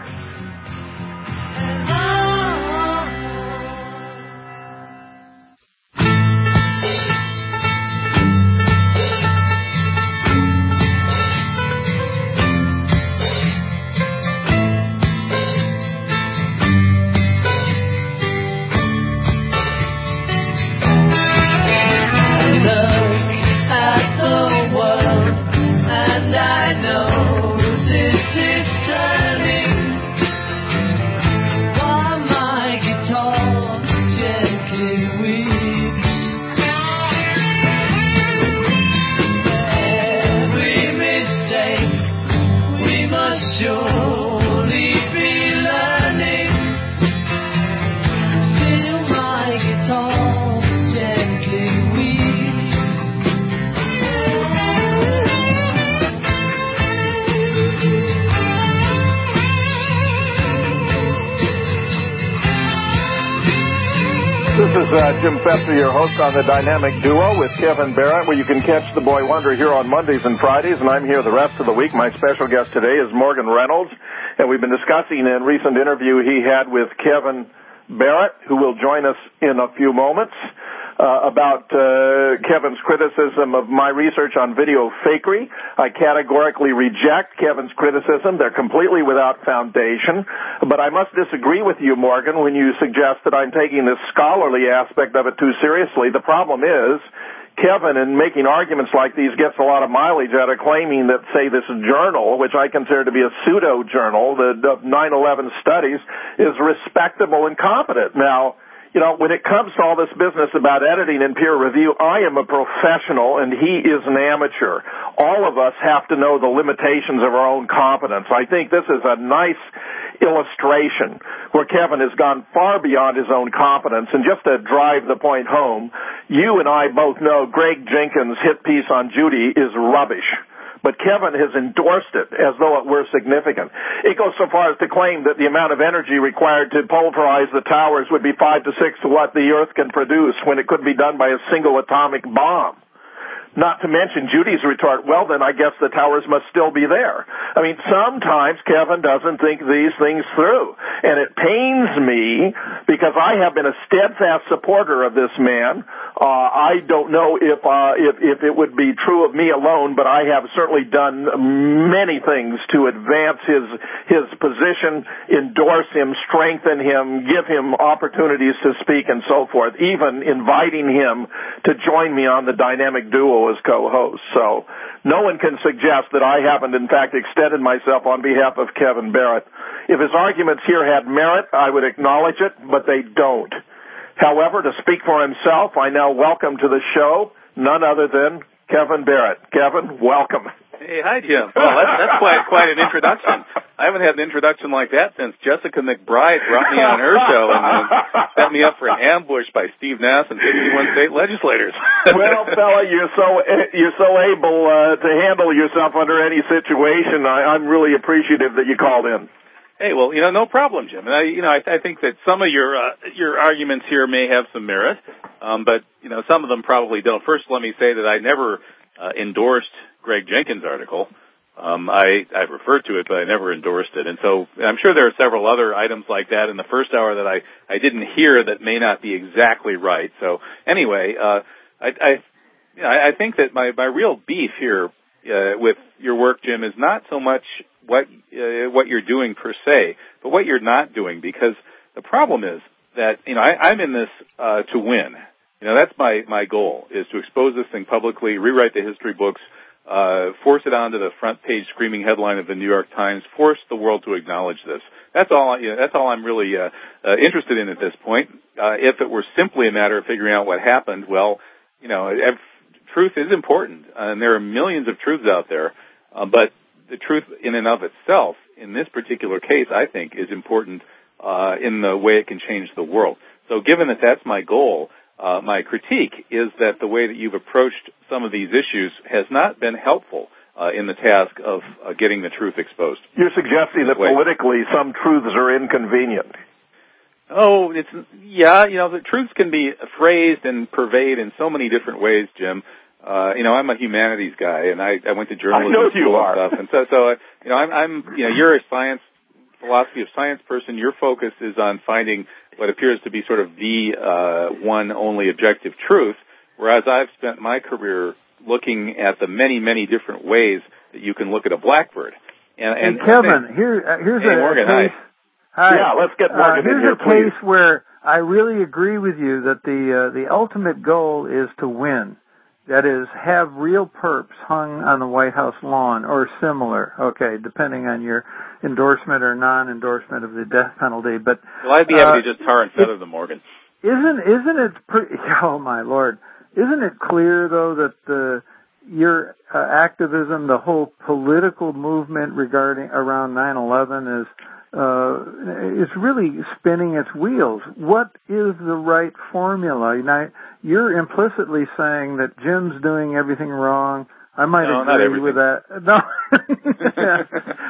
And I notice it's turning to is uh, Jim Fetzer, your host on The Dynamic Duo with Kevin Barrett, where you can catch the Boy Wonder here on Mondays and Fridays, and I'm here the rest of the week. My special guest today is Morgan Reynolds, and we've been discussing a recent interview he had with Kevin Barrett, who will join us in a few moments, uh, about uh, Kevin's criticism of my research on video fakery. I categorically reject Kevin's criticism. They're completely without foundation. But I must disagree with you, Morgan, when you suggest that I'm taking this scholarly aspect of it too seriously. The problem is, Kevin, in making arguments like these, gets a lot of mileage out of claiming that, say, this journal, which I consider to be a pseudo-journal, the nine eleven studies, is respectable and competent. Now, you know, when it comes to all this business about editing and peer review, I am a professional and he is an amateur. All of us have to know the limitations of our own competence. I think this is a nice illustration where Kevin has gone far beyond his own competence. And just to drive the point home, you and I both know Greg Jenkins' hit piece on Judy is rubbish. But Kevin has endorsed it as though it were significant. It goes so far as to claim that the amount of energy required to pulverize the towers would be five to six to what the Earth can produce when it could be done by a single atomic bomb. Not to mention Judy's retort, well, then I guess the towers must still be there. I mean, sometimes Kevin doesn't think these things through. And it pains me because I have been a steadfast supporter of this man. Uh, I don't know if, uh, if, if it would be true of me alone, but I have certainly done many things to advance his, his position, endorse him, strengthen him, give him opportunities to speak and so forth, even inviting him to join me on the Dynamic Duo as co-host. So no one can suggest that I haven't, in fact, extended myself on behalf of Kevin Barrett. If his arguments here had merit, I would acknowledge it, but they don't. However, to speak for himself, I now welcome to the show none other than Kevin Barrett. Kevin, welcome. Hey, hi, Jim. Well, that's, that's quite quite an introduction. I haven't had an introduction like that since Jessica McBride brought me on her show and uh, set me up for an ambush by Steve Nass and sixty-one state legislators. Well, fella, you're so you're so able uh, to handle yourself under any situation. I, I'm really appreciative that you called in. Hey, well, you know, no problem, Jim. And I, you know, I, I think that some of your uh, your arguments here may have some merit, um, but you know, some of them probably don't. First, let me say that I never uh, endorsed Greg Jenkins' article. Um, I I referred to it, but I never endorsed it. And so I'm sure there are several other items like that in the first hour that I I didn't hear that may not be exactly right. So anyway, uh, I I, you know, I think that my my real beef here uh, with your work, Jim, is not so much what uh, what you're doing per se, but what you're not doing, because the problem is that, you know, I, I'm in this uh, to win. You know, that's my, my goal, is to expose this thing publicly, rewrite the history books, uh, force it onto the front page screaming headline of the New York Times, force the world to acknowledge this. That's all, you know, that's all I'm really uh, uh, interested in at this point. Uh, if it were simply a matter of figuring out what happened, well, you know, if, truth is important, uh, and there are millions of truths out there, uh, but the truth in and of itself, in this particular case, I think, is important uh, in the way it can change the world. So given that that's my goal, uh, my critique is that the way that you've approached some of these issues has not been helpful uh, in the task of uh, getting the truth exposed. You're suggesting that politically some truths are inconvenient. Oh, it's, yeah, you know, the truths can be phrased and purveyed in so many different ways, Jim. Uh, you know, I'm a humanities guy, and I, I went to journalism I know school you are. and stuff. And so, so, uh, you know, I'm, I'm, you know, you're a science, philosophy of science person. Your focus is on finding what appears to be sort of the, uh, one only objective truth, whereas I've spent my career looking at the many, many different ways that you can look at a blackbird. And, and, and Kevin, and, here, uh, here's hey, a Morgan, case. Hi. Hi. Yeah, let's get Morgan uh, in here, Here's a please. case where I really agree with you that the uh, the ultimate goal is to win. That is, have real perps hung on the White House lawn or similar. Okay, depending on your endorsement or non-endorsement of the death penalty. But well, I'd be happy uh, to just tar and feather them, Morgan. Isn't isn't it? Pre- oh my Lord! Isn't it clear though that the your uh, activism, the whole political movement regarding around nine eleven is uh, is really spinning its wheels? What is the right formula? Now, you're implicitly saying that Jim's doing everything wrong. I might no, agree with that. No,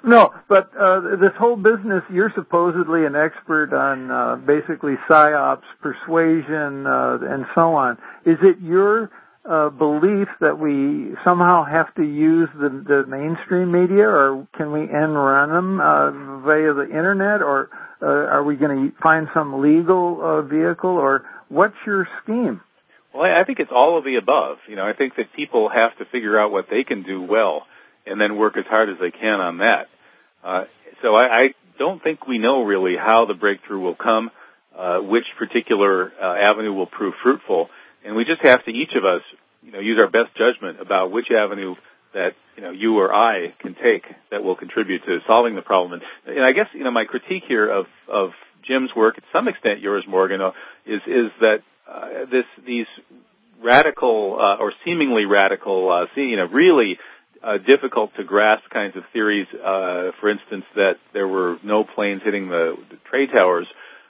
No, but uh, this whole business, you're supposedly an expert on uh, basically psyops, persuasion, uh, and so on. Is it your uh, belief that we somehow have to use the, the mainstream media, or can we end run them uh, via the internet, or uh, are we going to find some legal uh, vehicle, or what's your scheme? Well, I think it's all of the above. You know, I think that people have to figure out what they can do well and then work as hard as they can on that. Uh, so I, I don't think we know really how the breakthrough will come, uh, which particular uh, avenue will prove fruitful, and we just have to, each of us, you know, use our best judgment about which avenue that, you know, you or I can take that will contribute to solving the problem. And, and I guess, you know, my critique here of, of Jim's work, to some extent yours, Morgan, uh, is, is that uh, this, these radical uh, or seemingly radical, uh, see, you know, really Uh, difficult to grasp kinds of theories, uh, for instance, that there were no planes hitting the, the trade towers,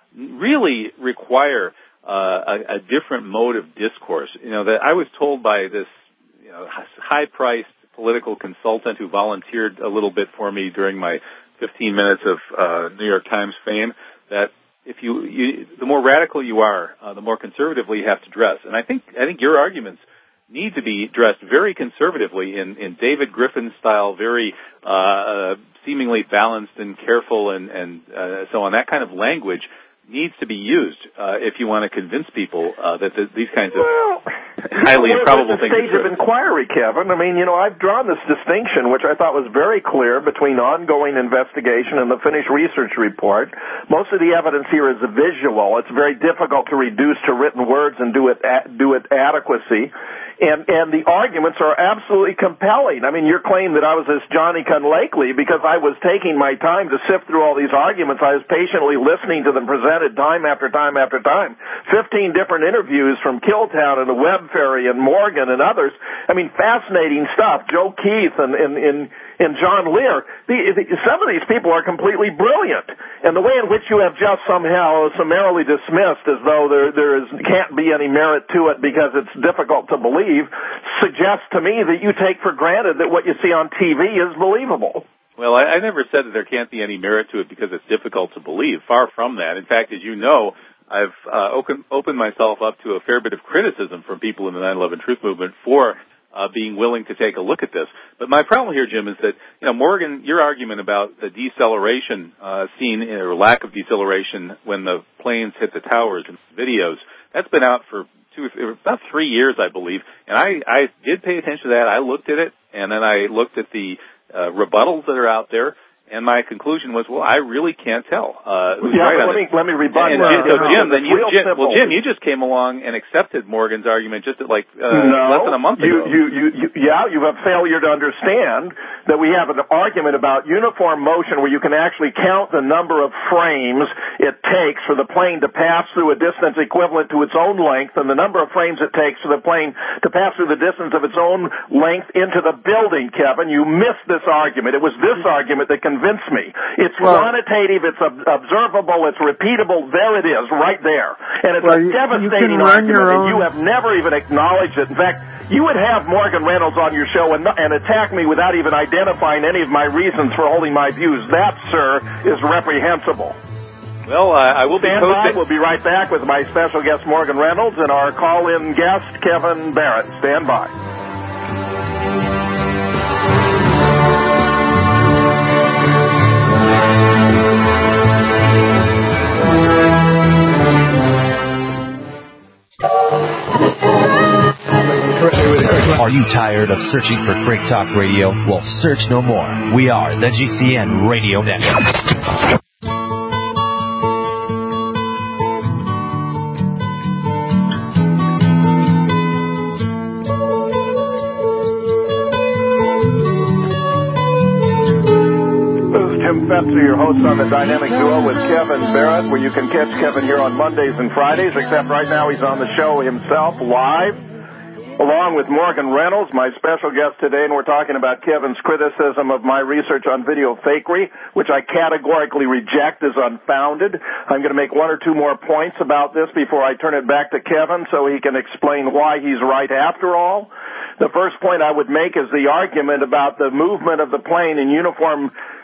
really require uh, a, a different mode of discourse. You know, that I was told by this, you know, high-priced political consultant who volunteered a little bit for me during my fifteen minutes of uh, New York Times fame that if you, you the more radical you are, uh, the more conservatively you have to dress. And I think I think your arguments need to be dressed very conservatively in, in David Griffin style, very uh, seemingly balanced and careful and, and uh, so on. That kind of language needs to be used uh, if you want to convince people uh, that the, these kinds of well, highly you know, improbable things are true. Stage of inquiry, Kevin. I mean, you know, I've drawn this distinction, which I thought was very clear, between ongoing investigation and the finished research report. Most of the evidence here is visual. It's very difficult to reduce to written words and do it do it adequacy. And, and the arguments are absolutely compelling. I mean, your claim that I was this Johnny-come-lately because I was taking my time to sift through all these arguments. I was patiently listening to them presented time after time after time. Fifteen different interviews from Killtown and the Webb Ferry and Morgan and others. I mean, fascinating stuff. Joe Keith and, and, and, and John Lear. The, the, some of these people are completely brilliant. And the way in which you have just somehow summarily dismissed as though there, there is, can't be any merit to it because it's difficult to believe suggests to me that you take for granted that what you see on T V is believable. Well, I, I never said that there can't be any merit to it because it's difficult to believe. Far from that. In fact, as you know, I've uh, open, opened myself up to a fair bit of criticism from people in the nine eleven Truth Movement for uh, being willing to take a look at this. But my problem here, Jim, is that, you know, Morgan, your argument about the deceleration uh, scene or lack of deceleration when the planes hit the towers in videos, that's been out for two, about three years, I believe. And I, I did pay attention to that. I looked at it, and then I looked at the uh, rebuttals that are out there. And my conclusion was, well, I really can't tell. Uh, who's yeah, right let on me it. let me rebut. And, that. and so, Jim, then you, Jim, well, Jim, you just came along and accepted Morgan's argument just at like uh, no, less than a month you, ago. You, you, you, yeah, you have failure to understand that we have an argument about uniform motion where you can actually count the number of frames it takes for the plane to pass through a distance equivalent to its own length, and the number of frames it takes for the plane to pass through the distance of its own length into the building. Kevin, you missed this argument. It was this argument that convinced me. It's well, quantitative, it's ob- observable, it's repeatable. There it is, right there. And it's well, a you, devastating you argument, own... and you have never even acknowledged it. In fact, you would have Morgan Reynolds on your show and, and attack me without even identifying any of my reasons for holding my views. That, sir, is reprehensible. Well, uh, I will be Stand posting. by. We'll be right back with my special guest, Morgan Reynolds, and our call-in guest, Kevin Barrett. Stand by. Are you tired of searching for Craig Talk Radio? Well, search no more. We are the G C N Radio Network. Jim Fetzer, your host on the Dynamic Duo with Kevin Barrett, where you can catch Kevin here on Mondays and Fridays, except right now he's on the show himself live, along with Morgan Reynolds, my special guest today, and we're talking about Kevin's criticism of my research on video fakery, which I categorically reject as unfounded. I'm going to make one or two more points about this before I turn it back to Kevin so he can explain why he's right after all. The first point I would make is the argument about the movement of the plane in uniform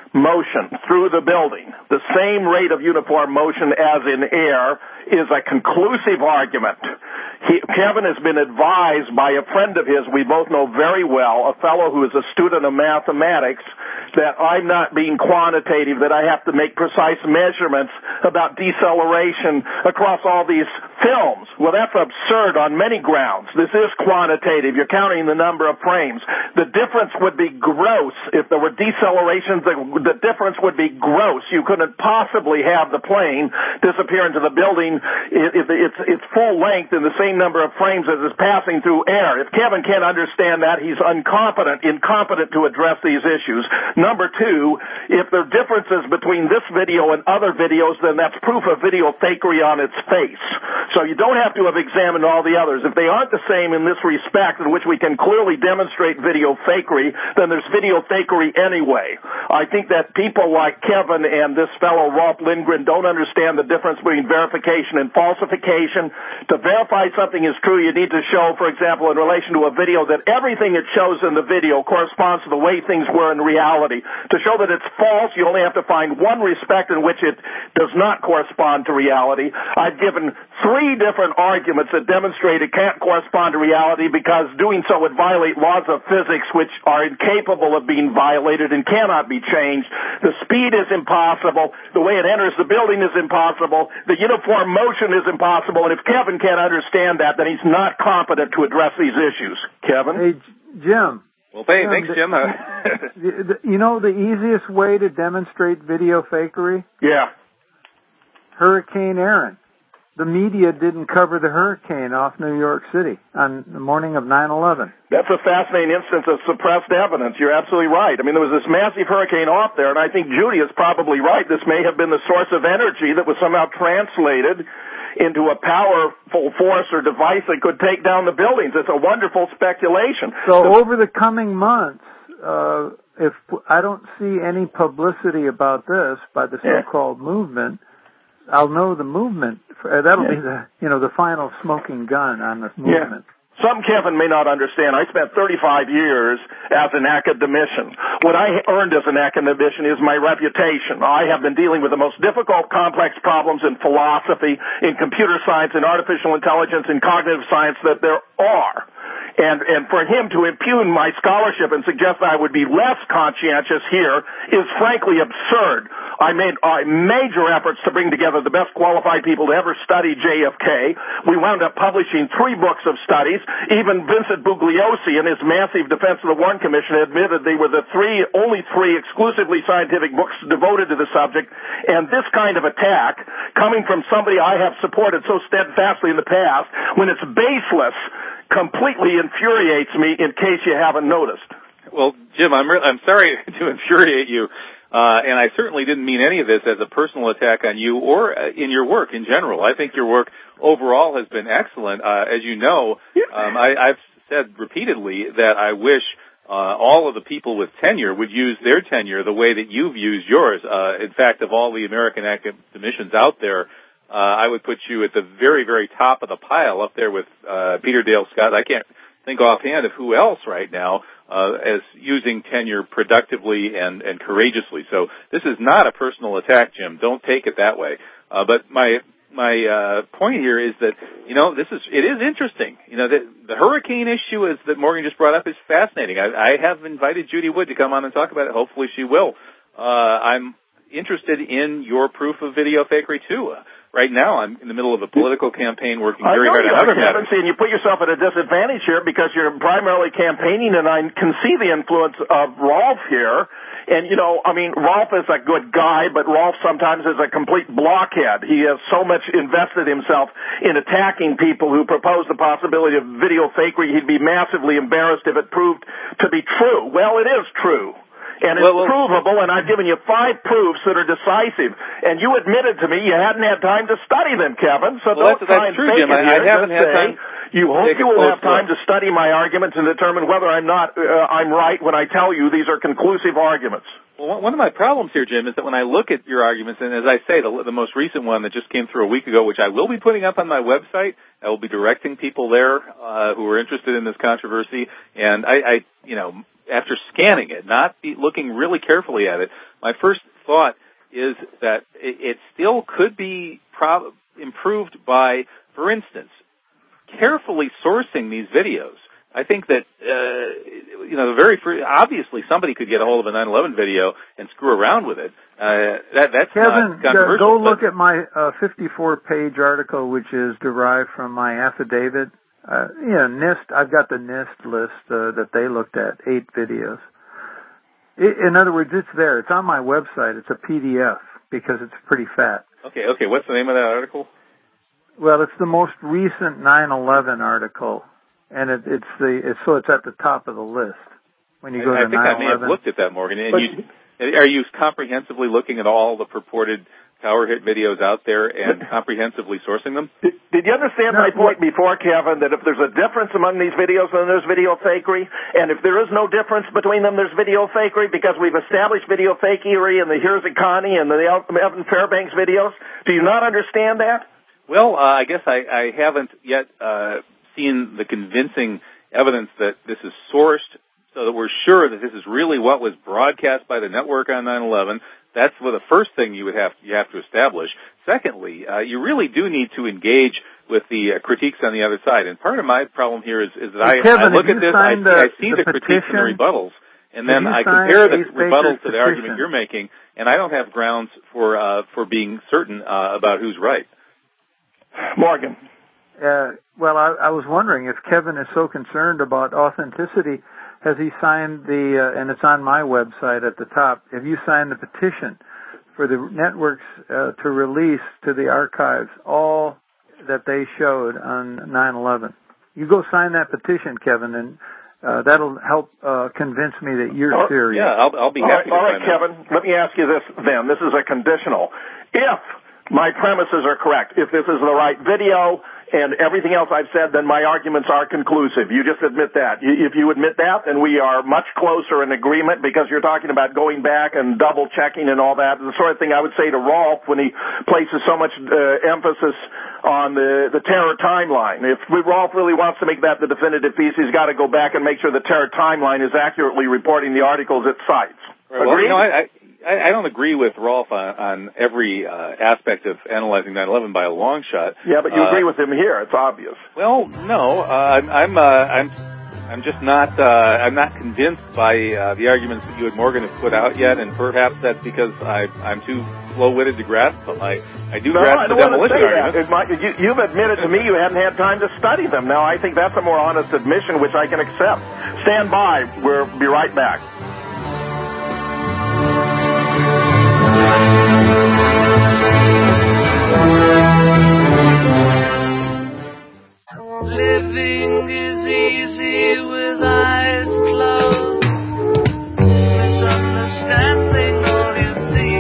motion through the building, the same rate of uniform motion as in air, is a conclusive argument. He, Kevin has been advised by a friend of his we both know very well, a fellow who is a student of mathematics, that I'm not being quantitative, that I have to make precise measurements about deceleration across all these films. Well, that's absurd on many grounds. This is quantitative. You're counting the number of frames. The difference would be gross. If there were decelerations, the, the difference would be gross. You couldn't possibly have the plane disappear into the building if it's, it's full length in the same number of frames as is passing through air. If Kevin can't understand that, he's incompetent, incompetent to address these issues. Number two, if there are differences between this video and other videos, then that's proof of video fakery on its face. So you don't have to have examined all the others. If they aren't the same in this respect, in which we can clearly demonstrate video fakery, then there's video fakery anyway. I think that people like Kevin and this fellow Rolf Lindgren don't understand the difference between verification and falsification. To verify something is true, you need to show, for example, in relation to a video, that everything it shows in the video corresponds to the way things were in reality. To show that it's false, you only have to find one respect in which it does not correspond to reality. I've given three different arguments that demonstrate it can't correspond to reality because doing so would violate laws of physics which are incapable of being violated and cannot be changed. The speed is impossible. The way it enters the building is impossible. The uniform motion is impossible. And if Kevin can't understand that, then he's not competent to address these issues. Kevin? Hey, Jim. Well, hey, thanks, the, Jim. the, the, you know the easiest way to demonstrate video fakery? Yeah. Hurricane Aaron. The media didn't cover the hurricane off New York City on the morning of nine eleven. That's a fascinating instance of suppressed evidence. You're absolutely right. I mean, there was this massive hurricane off there, and I think Judy is probably right. This may have been the source of energy that was somehow translated into a powerful force or device that could take down the buildings. It's a wonderful speculation. So the, over the coming months, uh, if I don't see any publicity about this by the so-called yeah. movement, I'll know the movement. That'll yeah. be the, you know, the final smoking gun on this movement. Yeah. Some Kevin may not understand. I spent thirty-five years as an academician. What I earned as an academician is my reputation. I have been dealing with the most difficult, complex problems in philosophy, in computer science, in artificial intelligence, in cognitive science that there are. And, and for him to impugn my scholarship and suggest that I would be less conscientious here is frankly absurd. I made uh, major efforts to bring together the best qualified people to ever study J F K. We wound up publishing three books of studies. Even Vincent Bugliosi, in his massive defense of the Warren Commission, admitted they were the three, only three exclusively scientific books devoted to the subject. And this kind of attack, coming from somebody I have supported so steadfastly in the past, when it's baseless, completely infuriates me, in case you haven't noticed. Well, Jim, I'm re- I'm sorry to infuriate you, uh, and I certainly didn't mean any of this as a personal attack on you or uh, in your work in general. I think your work overall has been excellent. Uh, as you know, um, I, I've said repeatedly that I wish uh, all of the people with tenure would use their tenure the way that you've used yours. Uh, in fact, of all the American academicians out there, Uh, I would put you at the very, very top of the pile, up there with uh, Peter Dale Scott. I can't think offhand of who else right now uh, as using tenure productively and, and courageously. So this is not a personal attack, Jim. Don't take it that way. Uh, but my my uh, point here is that, you know, this is it is interesting. You know, the, the hurricane issue is that Morgan just brought up is fascinating. I, I have invited Judy Wood to come on and talk about it. Hopefully she will. Uh, I'm interested in your proof of video fakery too. Uh, Right now, I'm in the middle of a political campaign working very hard on other matters. And you put yourself at a disadvantage here because you're primarily campaigning, and I can see the influence of Rolf here. And, you know, I mean, Rolf is a good guy, but Rolf sometimes is a complete blockhead. He has so much invested himself in attacking people who propose the possibility of video fakery. He'd be massively embarrassed if it proved to be true. Well, it is true. And it's well, well, provable, and I've given you five proofs that are decisive. And you admitted to me you hadn't had time to study them, Kevin, so well, don't that's, try that's and true, fake Jim. it I, here. I haven't Just had say, time. You hope you will have time to study my arguments and determine whether I'm not, uh, I'm right when I tell you these are conclusive arguments. Well, one of my problems here, Jim, is that when I look at your arguments, and as I say, the, the most recent one that just came through a week ago, which I will be putting up on my website, I will be directing people there uh, who are interested in this controversy, and I, I you know, after scanning it, not be looking really carefully at it, my first thought is that it, it still could be prob- improved by, for instance, carefully sourcing these videos. I think that, uh, you know, very free, obviously somebody could get a hold of a nine eleven video and screw around with it. Uh, that, that's Kevin, not controversial. go look at my uh, fifty-four page article, which is derived from my affidavit. Uh, yeah, NIST, I've got the NIST list uh, that they looked at, eight videos. It, in other words, it's there. It's on my website. It's a P D F because it's pretty fat. Okay, okay. What's the name of that article? Well, it's the most recent nine eleven article. And it, it's the it's, so it's at the top of the list when you go I, to I think nine eleven. I may have looked at that, Morgan. And you, are you comprehensively looking at all the purported tower hit videos out there and comprehensively sourcing them? Did, did you understand no, my point before, Kevin, that if there's a difference among these videos, then there's video fakery? And if there is no difference between them, there's video fakery because we've established video fakery in the Here's a Connie and the Evan Fairbanks videos? Do you not understand that? Well, uh, I guess I, I haven't yet uh, seen the convincing evidence that this is sourced so that we're sure that this is really what was broadcast by the network on nine eleven. That's well, the first thing you would have you have to establish. Secondly, uh, you really do need to engage with the uh, critiques on the other side. And part of my problem here is, is that I, Kevin, I look at this, I, the, I see the, the critiques and the rebuttals, and then I signed compare the Ace rebuttals Baker's to the petition? argument you're making, and I don't have grounds for uh, for being certain uh, about who's right. Morgan. Uh, well, I, I was wondering if Kevin is so concerned about authenticity, has he signed the, uh, and it's on my website at the top, have you signed the petition for the networks uh, to release to the archives all that they showed on nine eleven? You go sign that petition, Kevin, and uh, that'll help uh, convince me that you're oh, serious. Yeah, I'll, I'll be happy all right, to all right, Kevin, that. let me ask you this then. This is a conditional. If my premises are correct, if this is the right video and everything else I've said, then my arguments are conclusive. You just admit that. If you admit that, then we are much closer in agreement because you're talking about going back and double-checking and all that. The sort of thing I would say to Rolf when he places so much uh, emphasis on the, the terror timeline. If Rolf really wants to make that the definitive piece, he's got to go back and make sure the terror timeline is accurately reporting the articles it cites. Right, well, you know, I, I I don't agree with Rolf on, on every uh, aspect of analyzing nine eleven by a long shot. Yeah, but you uh, agree with him here. It's obvious. Well, no, uh, I'm I'm, uh, I'm I'm just not uh, I'm not convinced by uh, the arguments that you and Morgan have put out yet, and perhaps that's because I I'm too slow-witted to grasp them. I I do no, grasp I don't the demolition argument. That. You, you've admitted to me you hadn't had time to study them. Now I think that's a more honest admission, which I can accept. Stand by. We'll be right back. Living is easy with eyes closed. Misunderstanding all you see.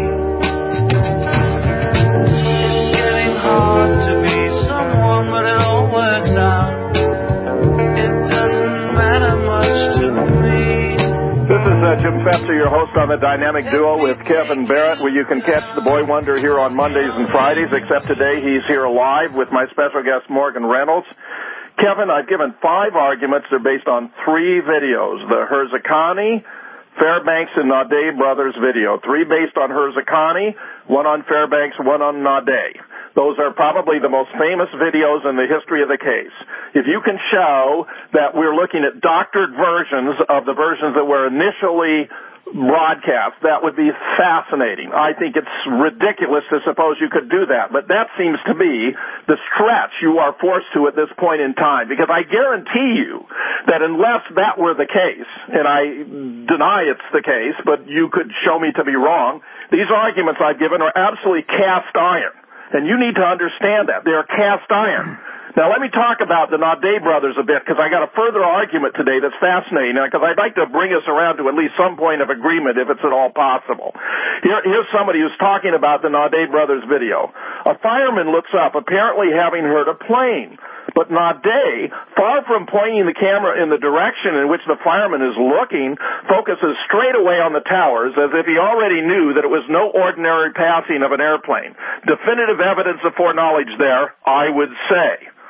It's getting hard to be someone, but it all works out. It doesn't matter much to me. This is uh, Jim Fetzer, your host on the Dynamic Duo with Kevin Barrett, where you can catch the Boy Wonder here on Mondays and Fridays, except today he's here live with my special guest, Morgan Reynolds. Kevin, I've given five arguments. They're based on three videos. The Herzakani, Fairbanks, and Naudet brothers video. Three based on Herzakani, one on Fairbanks, one on Naudet. Those are probably the most famous videos in the history of the case. If you can show that we're looking at doctored versions of the versions that were initially broadcast, that would be fascinating. I think it's ridiculous to suppose you could do that, but that seems to be the stretch you are forced to at this point in time, because I guarantee you that unless that were the case, and I deny it's the case, but you could show me to be wrong, these arguments I've given are absolutely cast iron, and you need to understand that. They're cast iron. Now, let me talk about the Naudet brothers a bit, because I got a further argument today that's fascinating, because I'd like to bring us around to at least some point of agreement, if it's at all possible. Here, here's somebody who's talking about the Naudet brothers video. A fireman looks up, apparently having heard a plane. But Naudet, far from pointing the camera in the direction in which the fireman is looking, focuses straight away on the towers as if he already knew that it was no ordinary passing of an airplane. Definitive evidence of foreknowledge there, I would say.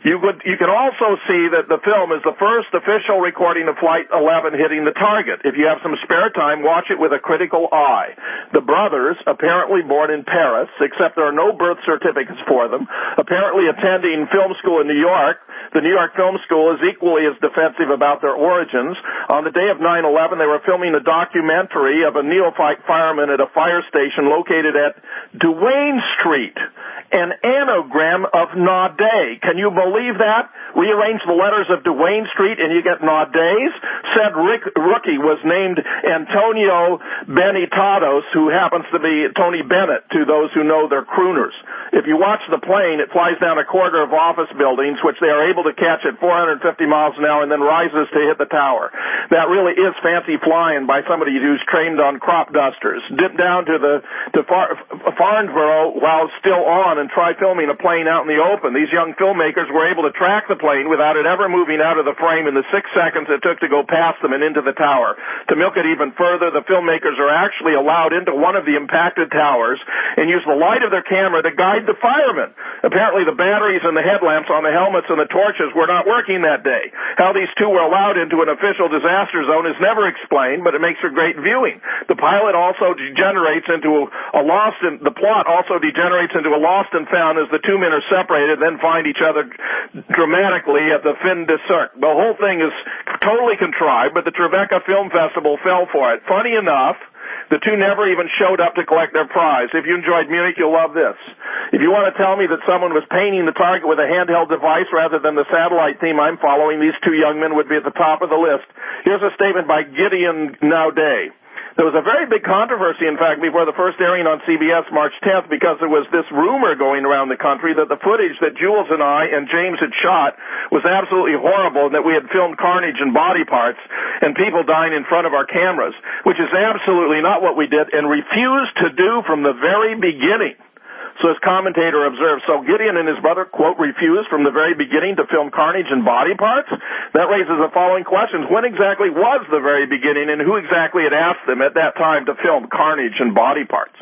You would, you can also see that the film is the first official recording of Flight eleven hitting the target. If you have some spare time, watch it with a critical eye. The brothers, apparently born in Paris, except there are no birth certificates for them, apparently attending film school in New York. The New York Film School is equally as defensive about their origins. On the day of nine eleven, they were filming a documentary of a neophyte fireman at a fire station located at Duane Street, an anagram of Naudet. Can you believe that? Rearrange the letters of Duane Street and you get Naudets? Said Rick, rookie was named Antonio Benitados, who happens to be Tony Bennett to those who know their crooners. If you watch the plane, it flies down a corridor of office buildings, which they are able to catch at four hundred fifty miles an hour and then rises to hit the tower. That really is fancy flying by somebody who's trained on crop dusters. Dip down to the to Far, Farnborough while it's still on and try filming a plane out in the open. These young filmmakers were able to track the plane without it ever moving out of the frame in the six seconds it took to go past them and into the tower. To milk it even further, the filmmakers are actually allowed into one of the impacted towers and use the light of their camera to guide the firemen. Apparently the batteries and the headlamps on the helmets and the torches were not working that day. How these two were allowed into an official disaster zone is never explained, but it makes for great viewing. The pilot also degenerates into a lost and the plot also degenerates into a lost and found as the two men are separated, then find each other dramatically at the fin de cercle. The whole thing is totally contrived, but the Tribeca Film Festival fell for it. Funny enough, the two never even showed up to collect their prize. If you enjoyed Munich, you'll love this. If you want to tell me that someone was painting the target with a handheld device rather than the satellite theme I'm following, these two young men would be at the top of the list. Here's a statement by Gideon Naudet. There was a very big controversy, in fact, before the first airing on C B S March tenth because there was this rumor going around the country that the footage that Jules and I and James had shot was absolutely horrible and that we had filmed carnage and body parts and people dying in front of our cameras, which is absolutely not what we did and refused to do from the very beginning. So his commentator observed, so Gideon and his brother, quote, refused from the very beginning to film carnage and body parts? That raises the following questions. When exactly was the very beginning, and who exactly had asked them at that time to film carnage and body parts?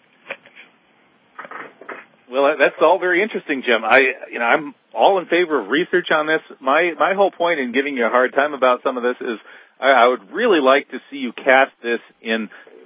Well, that's all very interesting, Jim. I, you know, I'm all in favor of research on this. My my whole point in giving you a hard time about some of this is I, I would really like to see you cast this in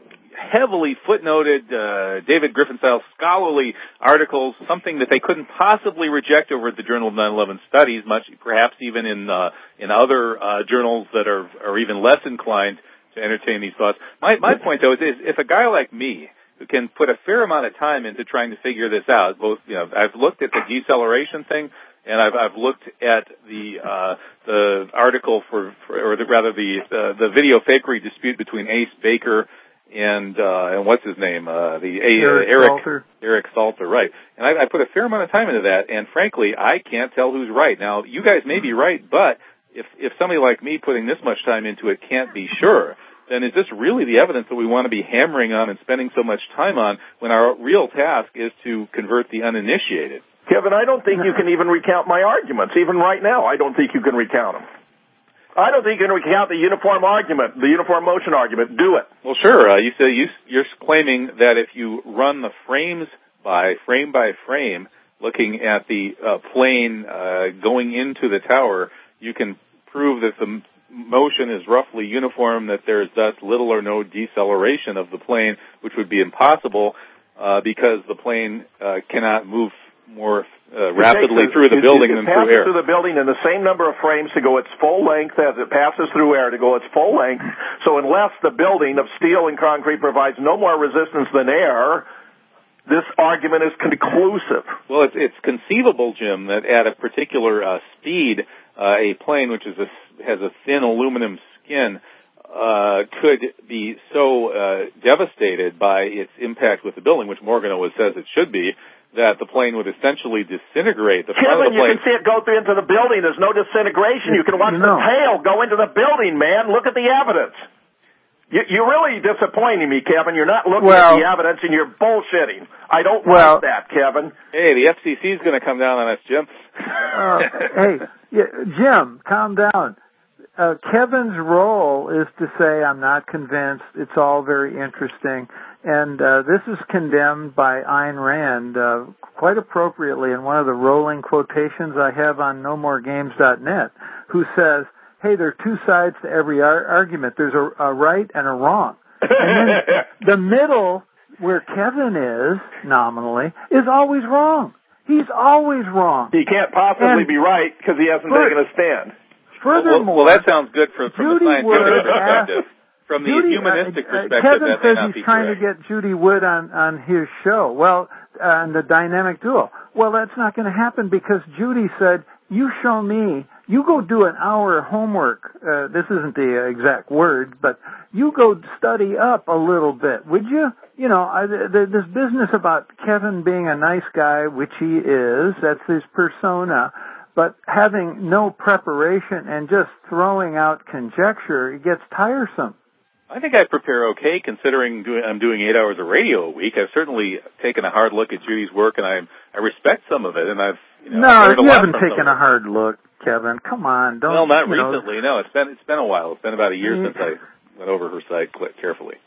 heavily footnoted, uh, David Griffin-style scholarly articles, something that they couldn't possibly reject over at the Journal of nine eleven Studies, much perhaps even in uh, in other uh, journals that are are even less inclined to entertain these thoughts. My my point though is, is if a guy like me who can put a fair amount of time into trying to figure this out, both you know I've looked at the deceleration thing. And I've, I've looked at the uh, the article for, for or the, rather the uh, the video fakery dispute between Ace Baker and uh, and what's his name? Uh, the Eric, uh, Eric Salter. Eric Salter, right? And I, I put a fair amount of time into that, and frankly, I can't tell who's right. Now, you guys may be right, but if if somebody like me putting this much time into it can't be sure, then is this really the evidence that we want to be hammering on and spending so much time on when our real task is to convert the uninitiated? Kevin, I don't think you can even recount my arguments. Even right now, I don't think you can recount them. I don't think you can recount the uniform argument, the uniform motion argument. Do it. Well, sure. Uh, you say you, you're claiming that if you run the frames by frame by frame, looking at the uh, plane uh, going into the tower, you can prove that the motion is roughly uniform, that there is thus little or no deceleration of the plane, which would be impossible uh, because the plane uh, cannot move more uh, rapidly a, through the it, building it, it than through air. It passes through the building in the same number of frames to go its full length as it passes through air to go its full length. So unless the building of steel and concrete provides no more resistance than air, this argument is conclusive. Well, it's, it's conceivable, Jim, that at a particular uh, speed, uh, a plane which is a, has a thin aluminum skin uh, could be so uh, devastated by its impact with the building, which Morgan always says it should be, that the plane would essentially disintegrate. The front Kevin, of the plane. You can see it go through into the building. There's no disintegration. You can watch you the know. tail go into the building, man. Look at the evidence. You, you're really disappointing me, Kevin. You're not looking well, at the evidence, and you're bullshitting. I don't well, like that, Kevin. Hey, the F C C is going to come down on us, Jim. uh, hey, yeah, Jim, calm down. uh, Kevin's role is to say, I'm not convinced, it's all very interesting. And uh, this is condemned by Ayn Rand uh, quite appropriately in one of the rolling quotations I have on no more games dot net, who says, hey, there are two sides to every ar- argument. There's a, a right and a wrong. And then the middle, where Kevin is, nominally, is always wrong. He's always wrong. He can't possibly and be right because he hasn't for, taken a stand. Well, Furthermore, well, that sounds good from, from the scientific perspective. Asked, From the Judy, humanistic uh, perspective, Kevin that says may not he's be trying correct. to get Judy Wood on, on his show. Well, on the Dynamic Duo. Well, that's not going to happen because Judy said, you show me, you go do an hour of homework. Uh, this isn't the exact word, but you go study up a little bit, would you? You know, I, the, this business about Kevin being a nice guy, which he is, that's his persona, but having no preparation and just throwing out conjecture, it gets tiresome. I think I prepare okay, considering doing, I'm doing eight hours of radio a week. I've certainly taken a hard look at Judy's work, and I I respect some of it, and I've you know, no, I've learned a you lot haven't from taken a hard look, Kevin. Come on, don't. Well, not you know, recently. No, it's been it's been a while. It's been about a year mm. since I went over her site carefully.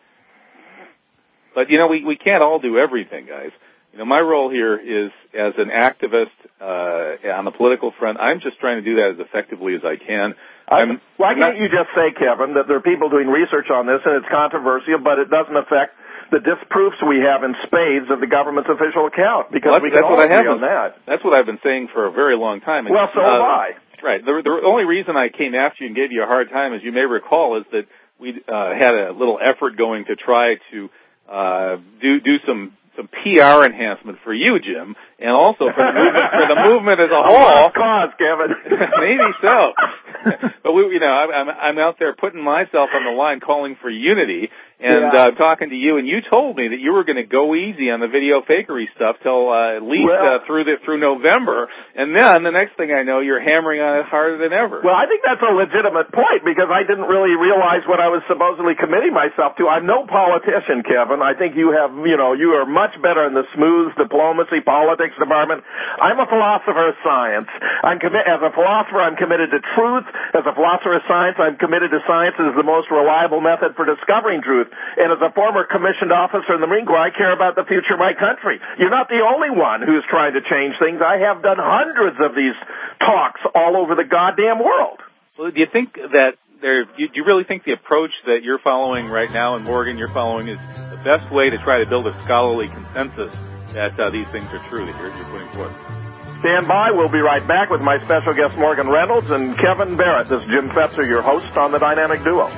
But you know, we we can't all do everything, guys. You know, my role here is as an activist uh, on the political front. I'm just trying to do that as effectively as I can. I'm, Why I'm can't not, you just say, Kevin, that there are people doing research on this and it's controversial, but it doesn't affect the disproofs we have in spades of the government's official account? Because well, we can all agree on that. That's what I've been saying for a very long time. And, well, so uh, have I. Right. The, the only reason I came after you and gave you a hard time, as you may recall, is that we uh, had a little effort going to try to uh, do do some. some P R enhancement for you, Jim, and also for the movement, for the movement as a whole. Lost cause, Kevin. Maybe so. But we, you know, I'm, I'm out there putting myself on the line, calling for unity, and yeah. uh, talking to you. And you told me that you were going to go easy on the video fakery stuff till uh, at least well, uh, through the through November, and then the next thing I know, you're hammering on it harder than ever. Well, I think that's a legitimate point because I didn't really realize what I was supposedly committing myself to. I'm no politician, Kevin. I think you have, you know, you are much better in the smooth diplomacy politics department. I'm a philosopher of science. I'm commi- as a philosopher, I'm committed to truth. As a philosopher of science, I'm committed to science as the most reliable method for discovering truth. And as a former commissioned officer in the Marine Corps, I care about the future of my country. You're not the only one who's trying to change things. I have done hundreds of these talks all over the goddamn world. Well, do you think that there, do you really think the approach that you're following right now, and Morgan, you're following, is the best way to try to build a scholarly consensus that uh, these things are true that you're, you're putting forth? Stand by. We'll be right back with my special guest, Morgan Reynolds, and Kevin Barrett. This is Jim Fetzer, your host on the Dynamic Duo.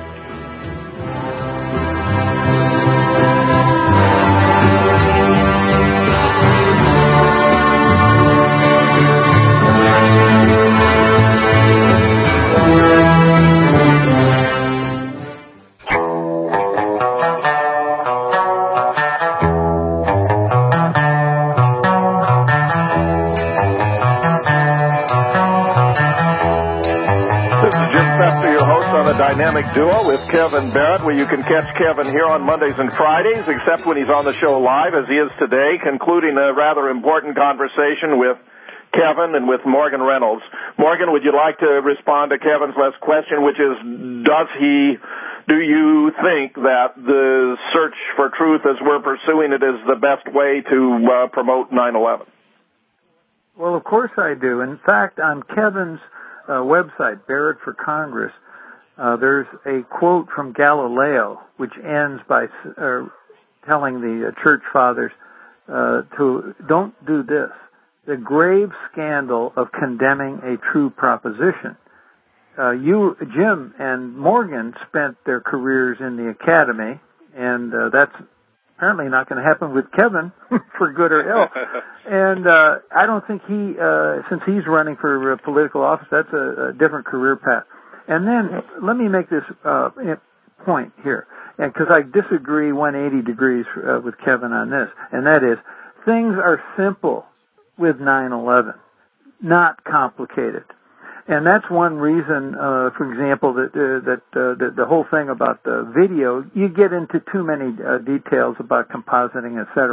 Dynamic Duo with Kevin Barrett, where you can catch Kevin here on Mondays and Fridays, except when he's on the show live, as he is today, concluding a rather important conversation with Kevin and with Morgan Reynolds. Morgan, would you like to respond to Kevin's last question, which is, does he, do you think that the search for truth as we're pursuing it is the best way to uh, promote nine eleven? Well, of course I do. In fact, on Kevin's uh, website, Barrett for Congress, Uh, there's a quote from Galileo, which ends by uh, telling the uh, church fathers uh, to don't do this. The grave scandal of condemning a true proposition. Uh, you, Jim and Morgan spent their careers in the academy, and uh, that's apparently not going to happen with Kevin, for good or ill. And uh, I don't think he, uh, since he's running for uh, political office, that's a, a different career path. And then let me make this uh, point here, and because I disagree one hundred eighty degrees uh, with Kevin on this, and that is things are simple with nine eleven, not complicated. And that's one reason, uh, for example, that uh, that uh, the, the whole thing about the video, you get into too many uh, details about compositing, et cetera.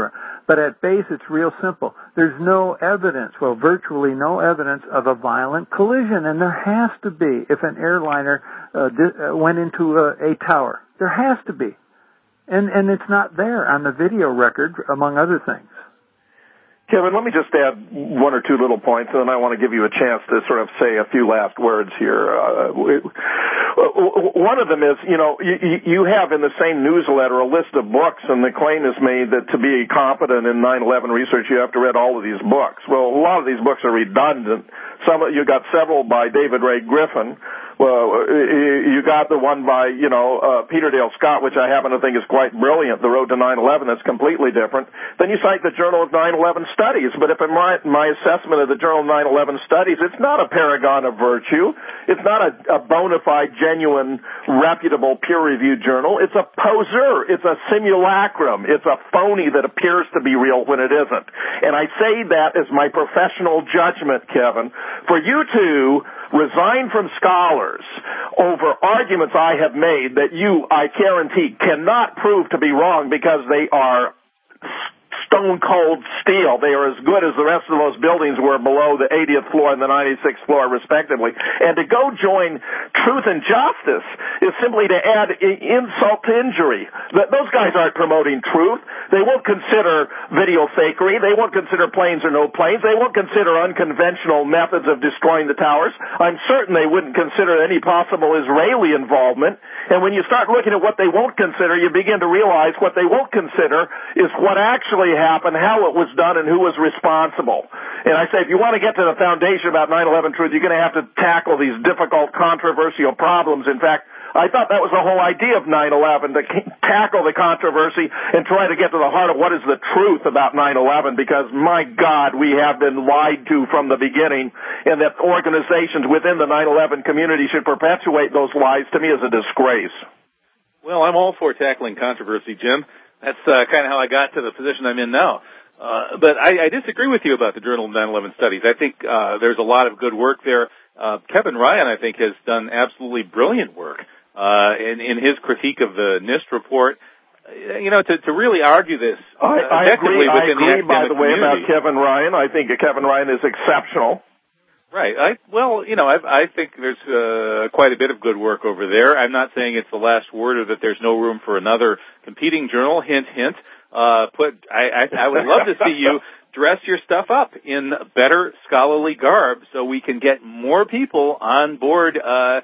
But at base, it's real simple. There's no evidence, well, virtually no evidence of a violent collision, and there has to be if an airliner uh, di- uh, went into a, a tower. There has to be. And, and it's not there on the video record, among other things. Kevin, let me just add one or two little points, and then I want to give you a chance to sort of say a few last words here. Uh, one of them is, you know, you, you have in the same newsletter a list of books, and the claim is made that to be competent in nine eleven research, you have to read all of these books. Well, a lot of these books are redundant. Some you got several by David Ray Griffin. Well, you got the one by, you know, uh, Peter Dale Scott, which I happen to think is quite brilliant, The Road to nine eleven. That's completely different. Then you cite the Journal of nine eleven Studies, but if in my, my assessment of the Journal of nine eleven Studies, it's not a paragon of virtue. It's not a, a bona fide, genuine, reputable, peer-reviewed journal. It's a poser. It's a simulacrum. It's a phony that appears to be real when it isn't. And I say that as my professional judgment, Kevin, for you to resign from scholars over arguments I have made that you, I guarantee, cannot prove to be wrong because they are stone-cold steel. They are as good as the rest of those buildings were below the eightieth floor and the ninety-sixth floor, respectively. And to go join Truth and Justice is simply to add insult to injury. Those guys aren't promoting truth. They won't consider video fakery. They won't consider planes or no planes. They won't consider unconventional methods of destroying the towers. I'm certain they wouldn't consider any possible Israeli involvement. And when you start looking at what they won't consider, you begin to realize what they won't consider is what actually happened, how it was done, and who was responsible. And I say, if you want to get to the foundation about nine eleven truth, you're going to have to tackle these difficult, controversial problems. In fact, I thought that was the whole idea of nine eleven, to tackle the controversy and try to get to the heart of what is the truth about nine eleven, because, my God, we have been lied to from the beginning, and that organizations within the nine eleven community should perpetuate those lies, to me, is a disgrace. Well, I'm all for tackling controversy, Jim. That's uh, kind of how I got to the position I'm in now. Uh, but I, I disagree with you about the Journal of nine eleven Studies. I think uh, there's a lot of good work there. Uh, Kevin Ryan, I think, has done absolutely brilliant work uh, in, in his critique of the NIST report. You know, to, to really argue this uh, I, I effectively agree, within I agree, the academic by the way, community. about Kevin Ryan. I think Kevin Ryan is exceptional. Right. I, well, you know, I, I think there's uh, quite a bit of good work over there. I'm not saying it's the last word or that there's no room for another competing journal. Hint, hint. Uh, put. I, I, I would love to see you dress your stuff up in better scholarly garb so we can get more people on board uh,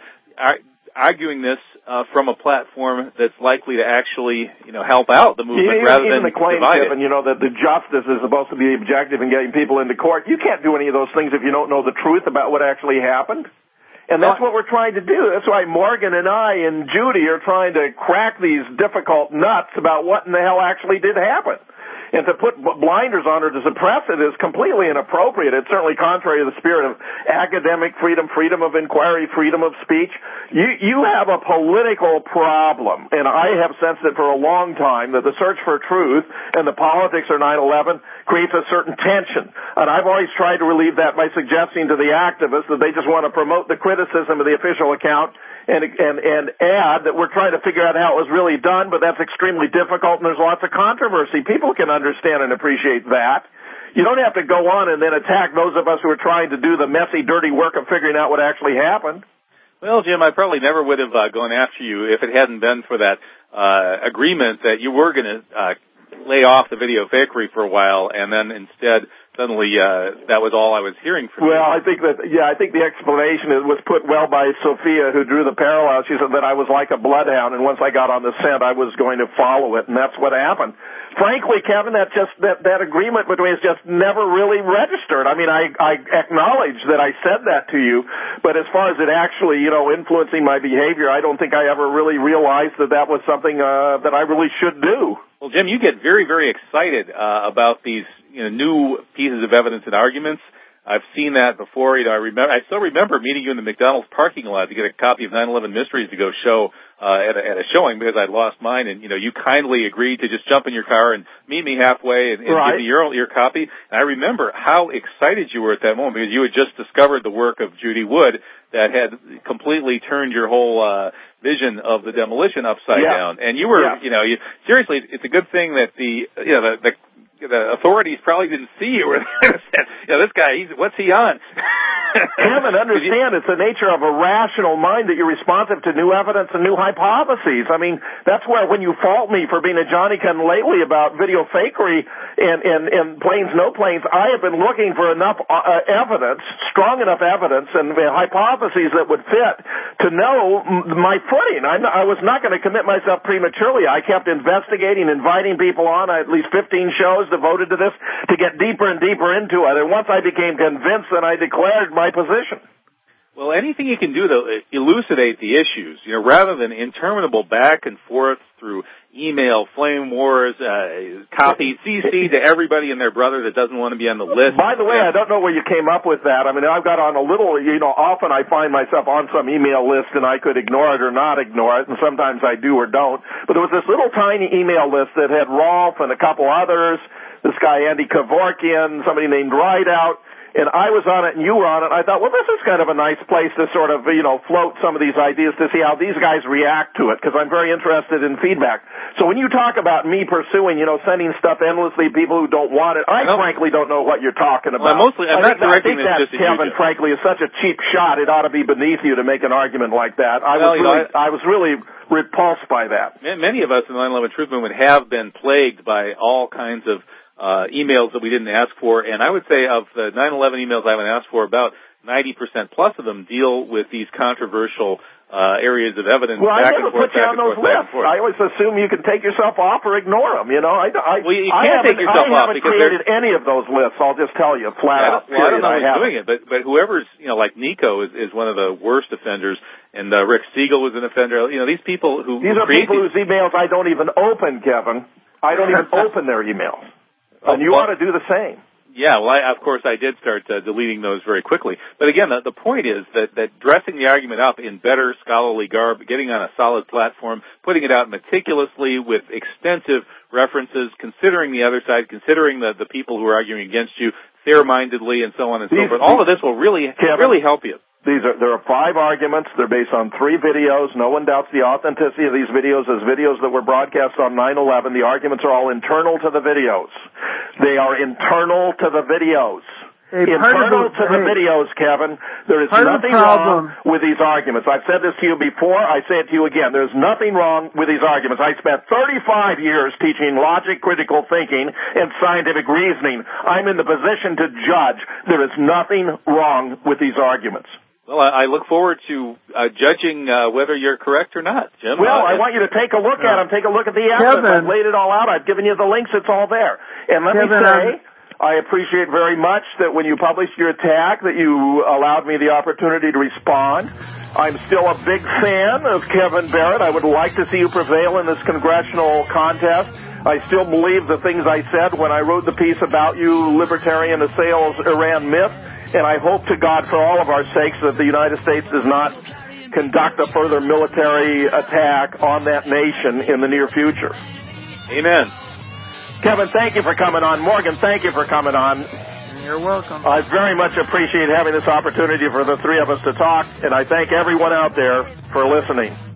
arguing this uh, from a platform that's likely to actually, you know, help out the movement even, rather even than the claim, divide Kevin, it. you know, that the justice is supposed to be objective in getting people into court. You can't do any of those things if you don't know the truth about what actually happened. And that's what we're trying to do. That's why Morgan and I and Judy are trying to crack these difficult nuts about what in the hell actually did happen. And to put blinders on or to suppress it is completely inappropriate. It's certainly contrary to the spirit of academic freedom, freedom of inquiry, freedom of speech. You, you have a political problem, and I have sensed it for a long time, that the search for truth and the politics of nine eleven creates a certain tension. And I've always tried to relieve that by suggesting to the activists that they just want to promote the criticism of the official account and, and, and add that we're trying to figure out how it was really done, but that's extremely difficult and there's lots of controversy. People can understand and appreciate that. You don't have to go on and then attack those of us who are trying to do the messy, dirty work of figuring out what actually happened. Well, Jim, I probably never would have uh, gone after you if it hadn't been for that uh, agreement that you were going to uh, lay off the video fakery for a while, and then instead suddenly uh, that was all I was hearing from well, you. Well, I think that, yeah, I think the explanation was put well by Sophia, who drew the parallel. She said that I was like a bloodhound, and once I got on the scent, I was going to follow it, and that's what happened. Frankly, Kevin, that just that, that agreement between us just never really registered. I mean, I, I acknowledge that I said that to you, but as far as it actually, you know, influencing my behavior, I don't think I ever really realized that that was something uh, that I really should do. Well, Jim, you get very, very excited uh, about these, you know, new pieces of evidence and arguments. I've seen that before. You know, I remember. I still remember meeting you in the McDonald's parking lot to get a copy of nine eleven Mysteries to go show uh, at, a, at a showing because I'd lost mine, and you know, you kindly agreed to just jump in your car and meet me halfway and, and right. give me your your copy. And I remember how excited you were at that moment because you had just discovered the work of Judy Wood that had completely turned your whole uh, vision of the demolition upside yeah. down. And you were, yeah. you know, you seriously, it's a good thing that the, you know, the, the the authorities probably didn't see you. Or said, you know, this guy, he's, what's he on? Kevin, understand it's the nature of a rational mind that you're responsive to new evidence and new hypotheses. I mean, that's where when you fault me for being a Johnny-come-lately about video fakery and, and, and planes, no planes, I have been looking for enough uh, evidence, strong enough evidence and uh, hypotheses that would fit to know m- my footing. I'm not, I was not going to commit myself prematurely. I kept investigating, inviting people on. I had at least fifteen shows devoted to this to get deeper and deeper into it. And once I became convinced, then I declared my position. Well, anything you can do to elucidate the issues, you know, rather than interminable back and forth through email, flame wars, uh, copy, C C to everybody and their brother that doesn't want to be on the list. By the way, I don't know where you came up with that. I mean, I've got on a little, you know, often I find myself on some email list and I could ignore it or not ignore it, and sometimes I do or don't. But there was this little tiny email list that had Rolf and a couple others, this guy Andy Kevorkian, somebody named Rideout. And I was on it and you were on it. I thought, well, this is kind of a nice place to sort of, you know, float some of these ideas to see how these guys react to it, because I'm very interested in feedback. So when you talk about me pursuing, you know, sending stuff endlessly to people who don't want it, I frankly don't know what you're talking about. Well, mostly, I'm I not think, directing I think this that, just Kevin, you, frankly, is such a cheap shot. It ought to be beneath you to make an argument like that. I well, was really, know, I, I was really repulsed by that. Many of us in the nine eleven Truth Movement have been plagued by all kinds of Uh, emails that we didn't ask for, and I would say of the nine eleven emails I haven't asked for, about ninety percent plus of them deal with these controversial uh, areas of evidence. Well, back I never and forth, put you on those lists. I always assume you can take yourself off or ignore them. You know, I, I, well, you I can't haven't, take yourself I off haven't because created any of those lists. I'll just tell you flat yeah, out. Well, I don't know I who's haven't. doing it, but but whoever's, you know, like Nico is, is one of the worst offenders, and uh, Rick Siegel was an offender. You know, these people who these who are people these... whose emails I don't even open, Kevin. I don't even open their emails. And you well, ought to do the same. Yeah, well, I, of course, I did start uh, deleting those very quickly. But again, the, the point is that, that dressing the argument up in better scholarly garb, getting on a solid platform, putting it out meticulously with extensive references, considering the other side, considering the, the people who are arguing against you, fair-mindedly, and so on and these, so forth. All of this will really, Kevin, really help you. These are, there are five arguments. They're based on three videos. No one doubts the authenticity of these videos as videos that were broadcast on nine eleven. The arguments are all internal to the videos. They are internal to the videos. Hey, internal the, to the hey, videos, Kevin. There is nothing wrong with these arguments. I've said this to you before. I say it to you again. There's nothing wrong with these arguments. I spent thirty-five years teaching logic, critical thinking, and scientific reasoning. I'm in the position to judge. There is nothing wrong with these arguments. Well, I look forward to uh, judging uh, whether you're correct or not, Jim. Well, uh, I want you to take a look uh, at them. Take a look at the evidence. Kevin, I've laid it all out. I've given you the links. It's all there. And let Kevin, me say, I'm, I appreciate very much that when you published your attack that you allowed me the opportunity to respond. I'm still a big fan of Kevin Barrett. I would like to see you prevail in this congressional contest. I still believe the things I said when I wrote the piece about you, Libertarian Assails Iran Myth. And I hope to God for all of our sakes that the United States does not conduct a further military attack on that nation in the near future. Amen. Kevin, thank you for coming on. Morgan, thank you for coming on. You're welcome. I very much appreciate having this opportunity for the three of us to talk, and I thank everyone out there for listening.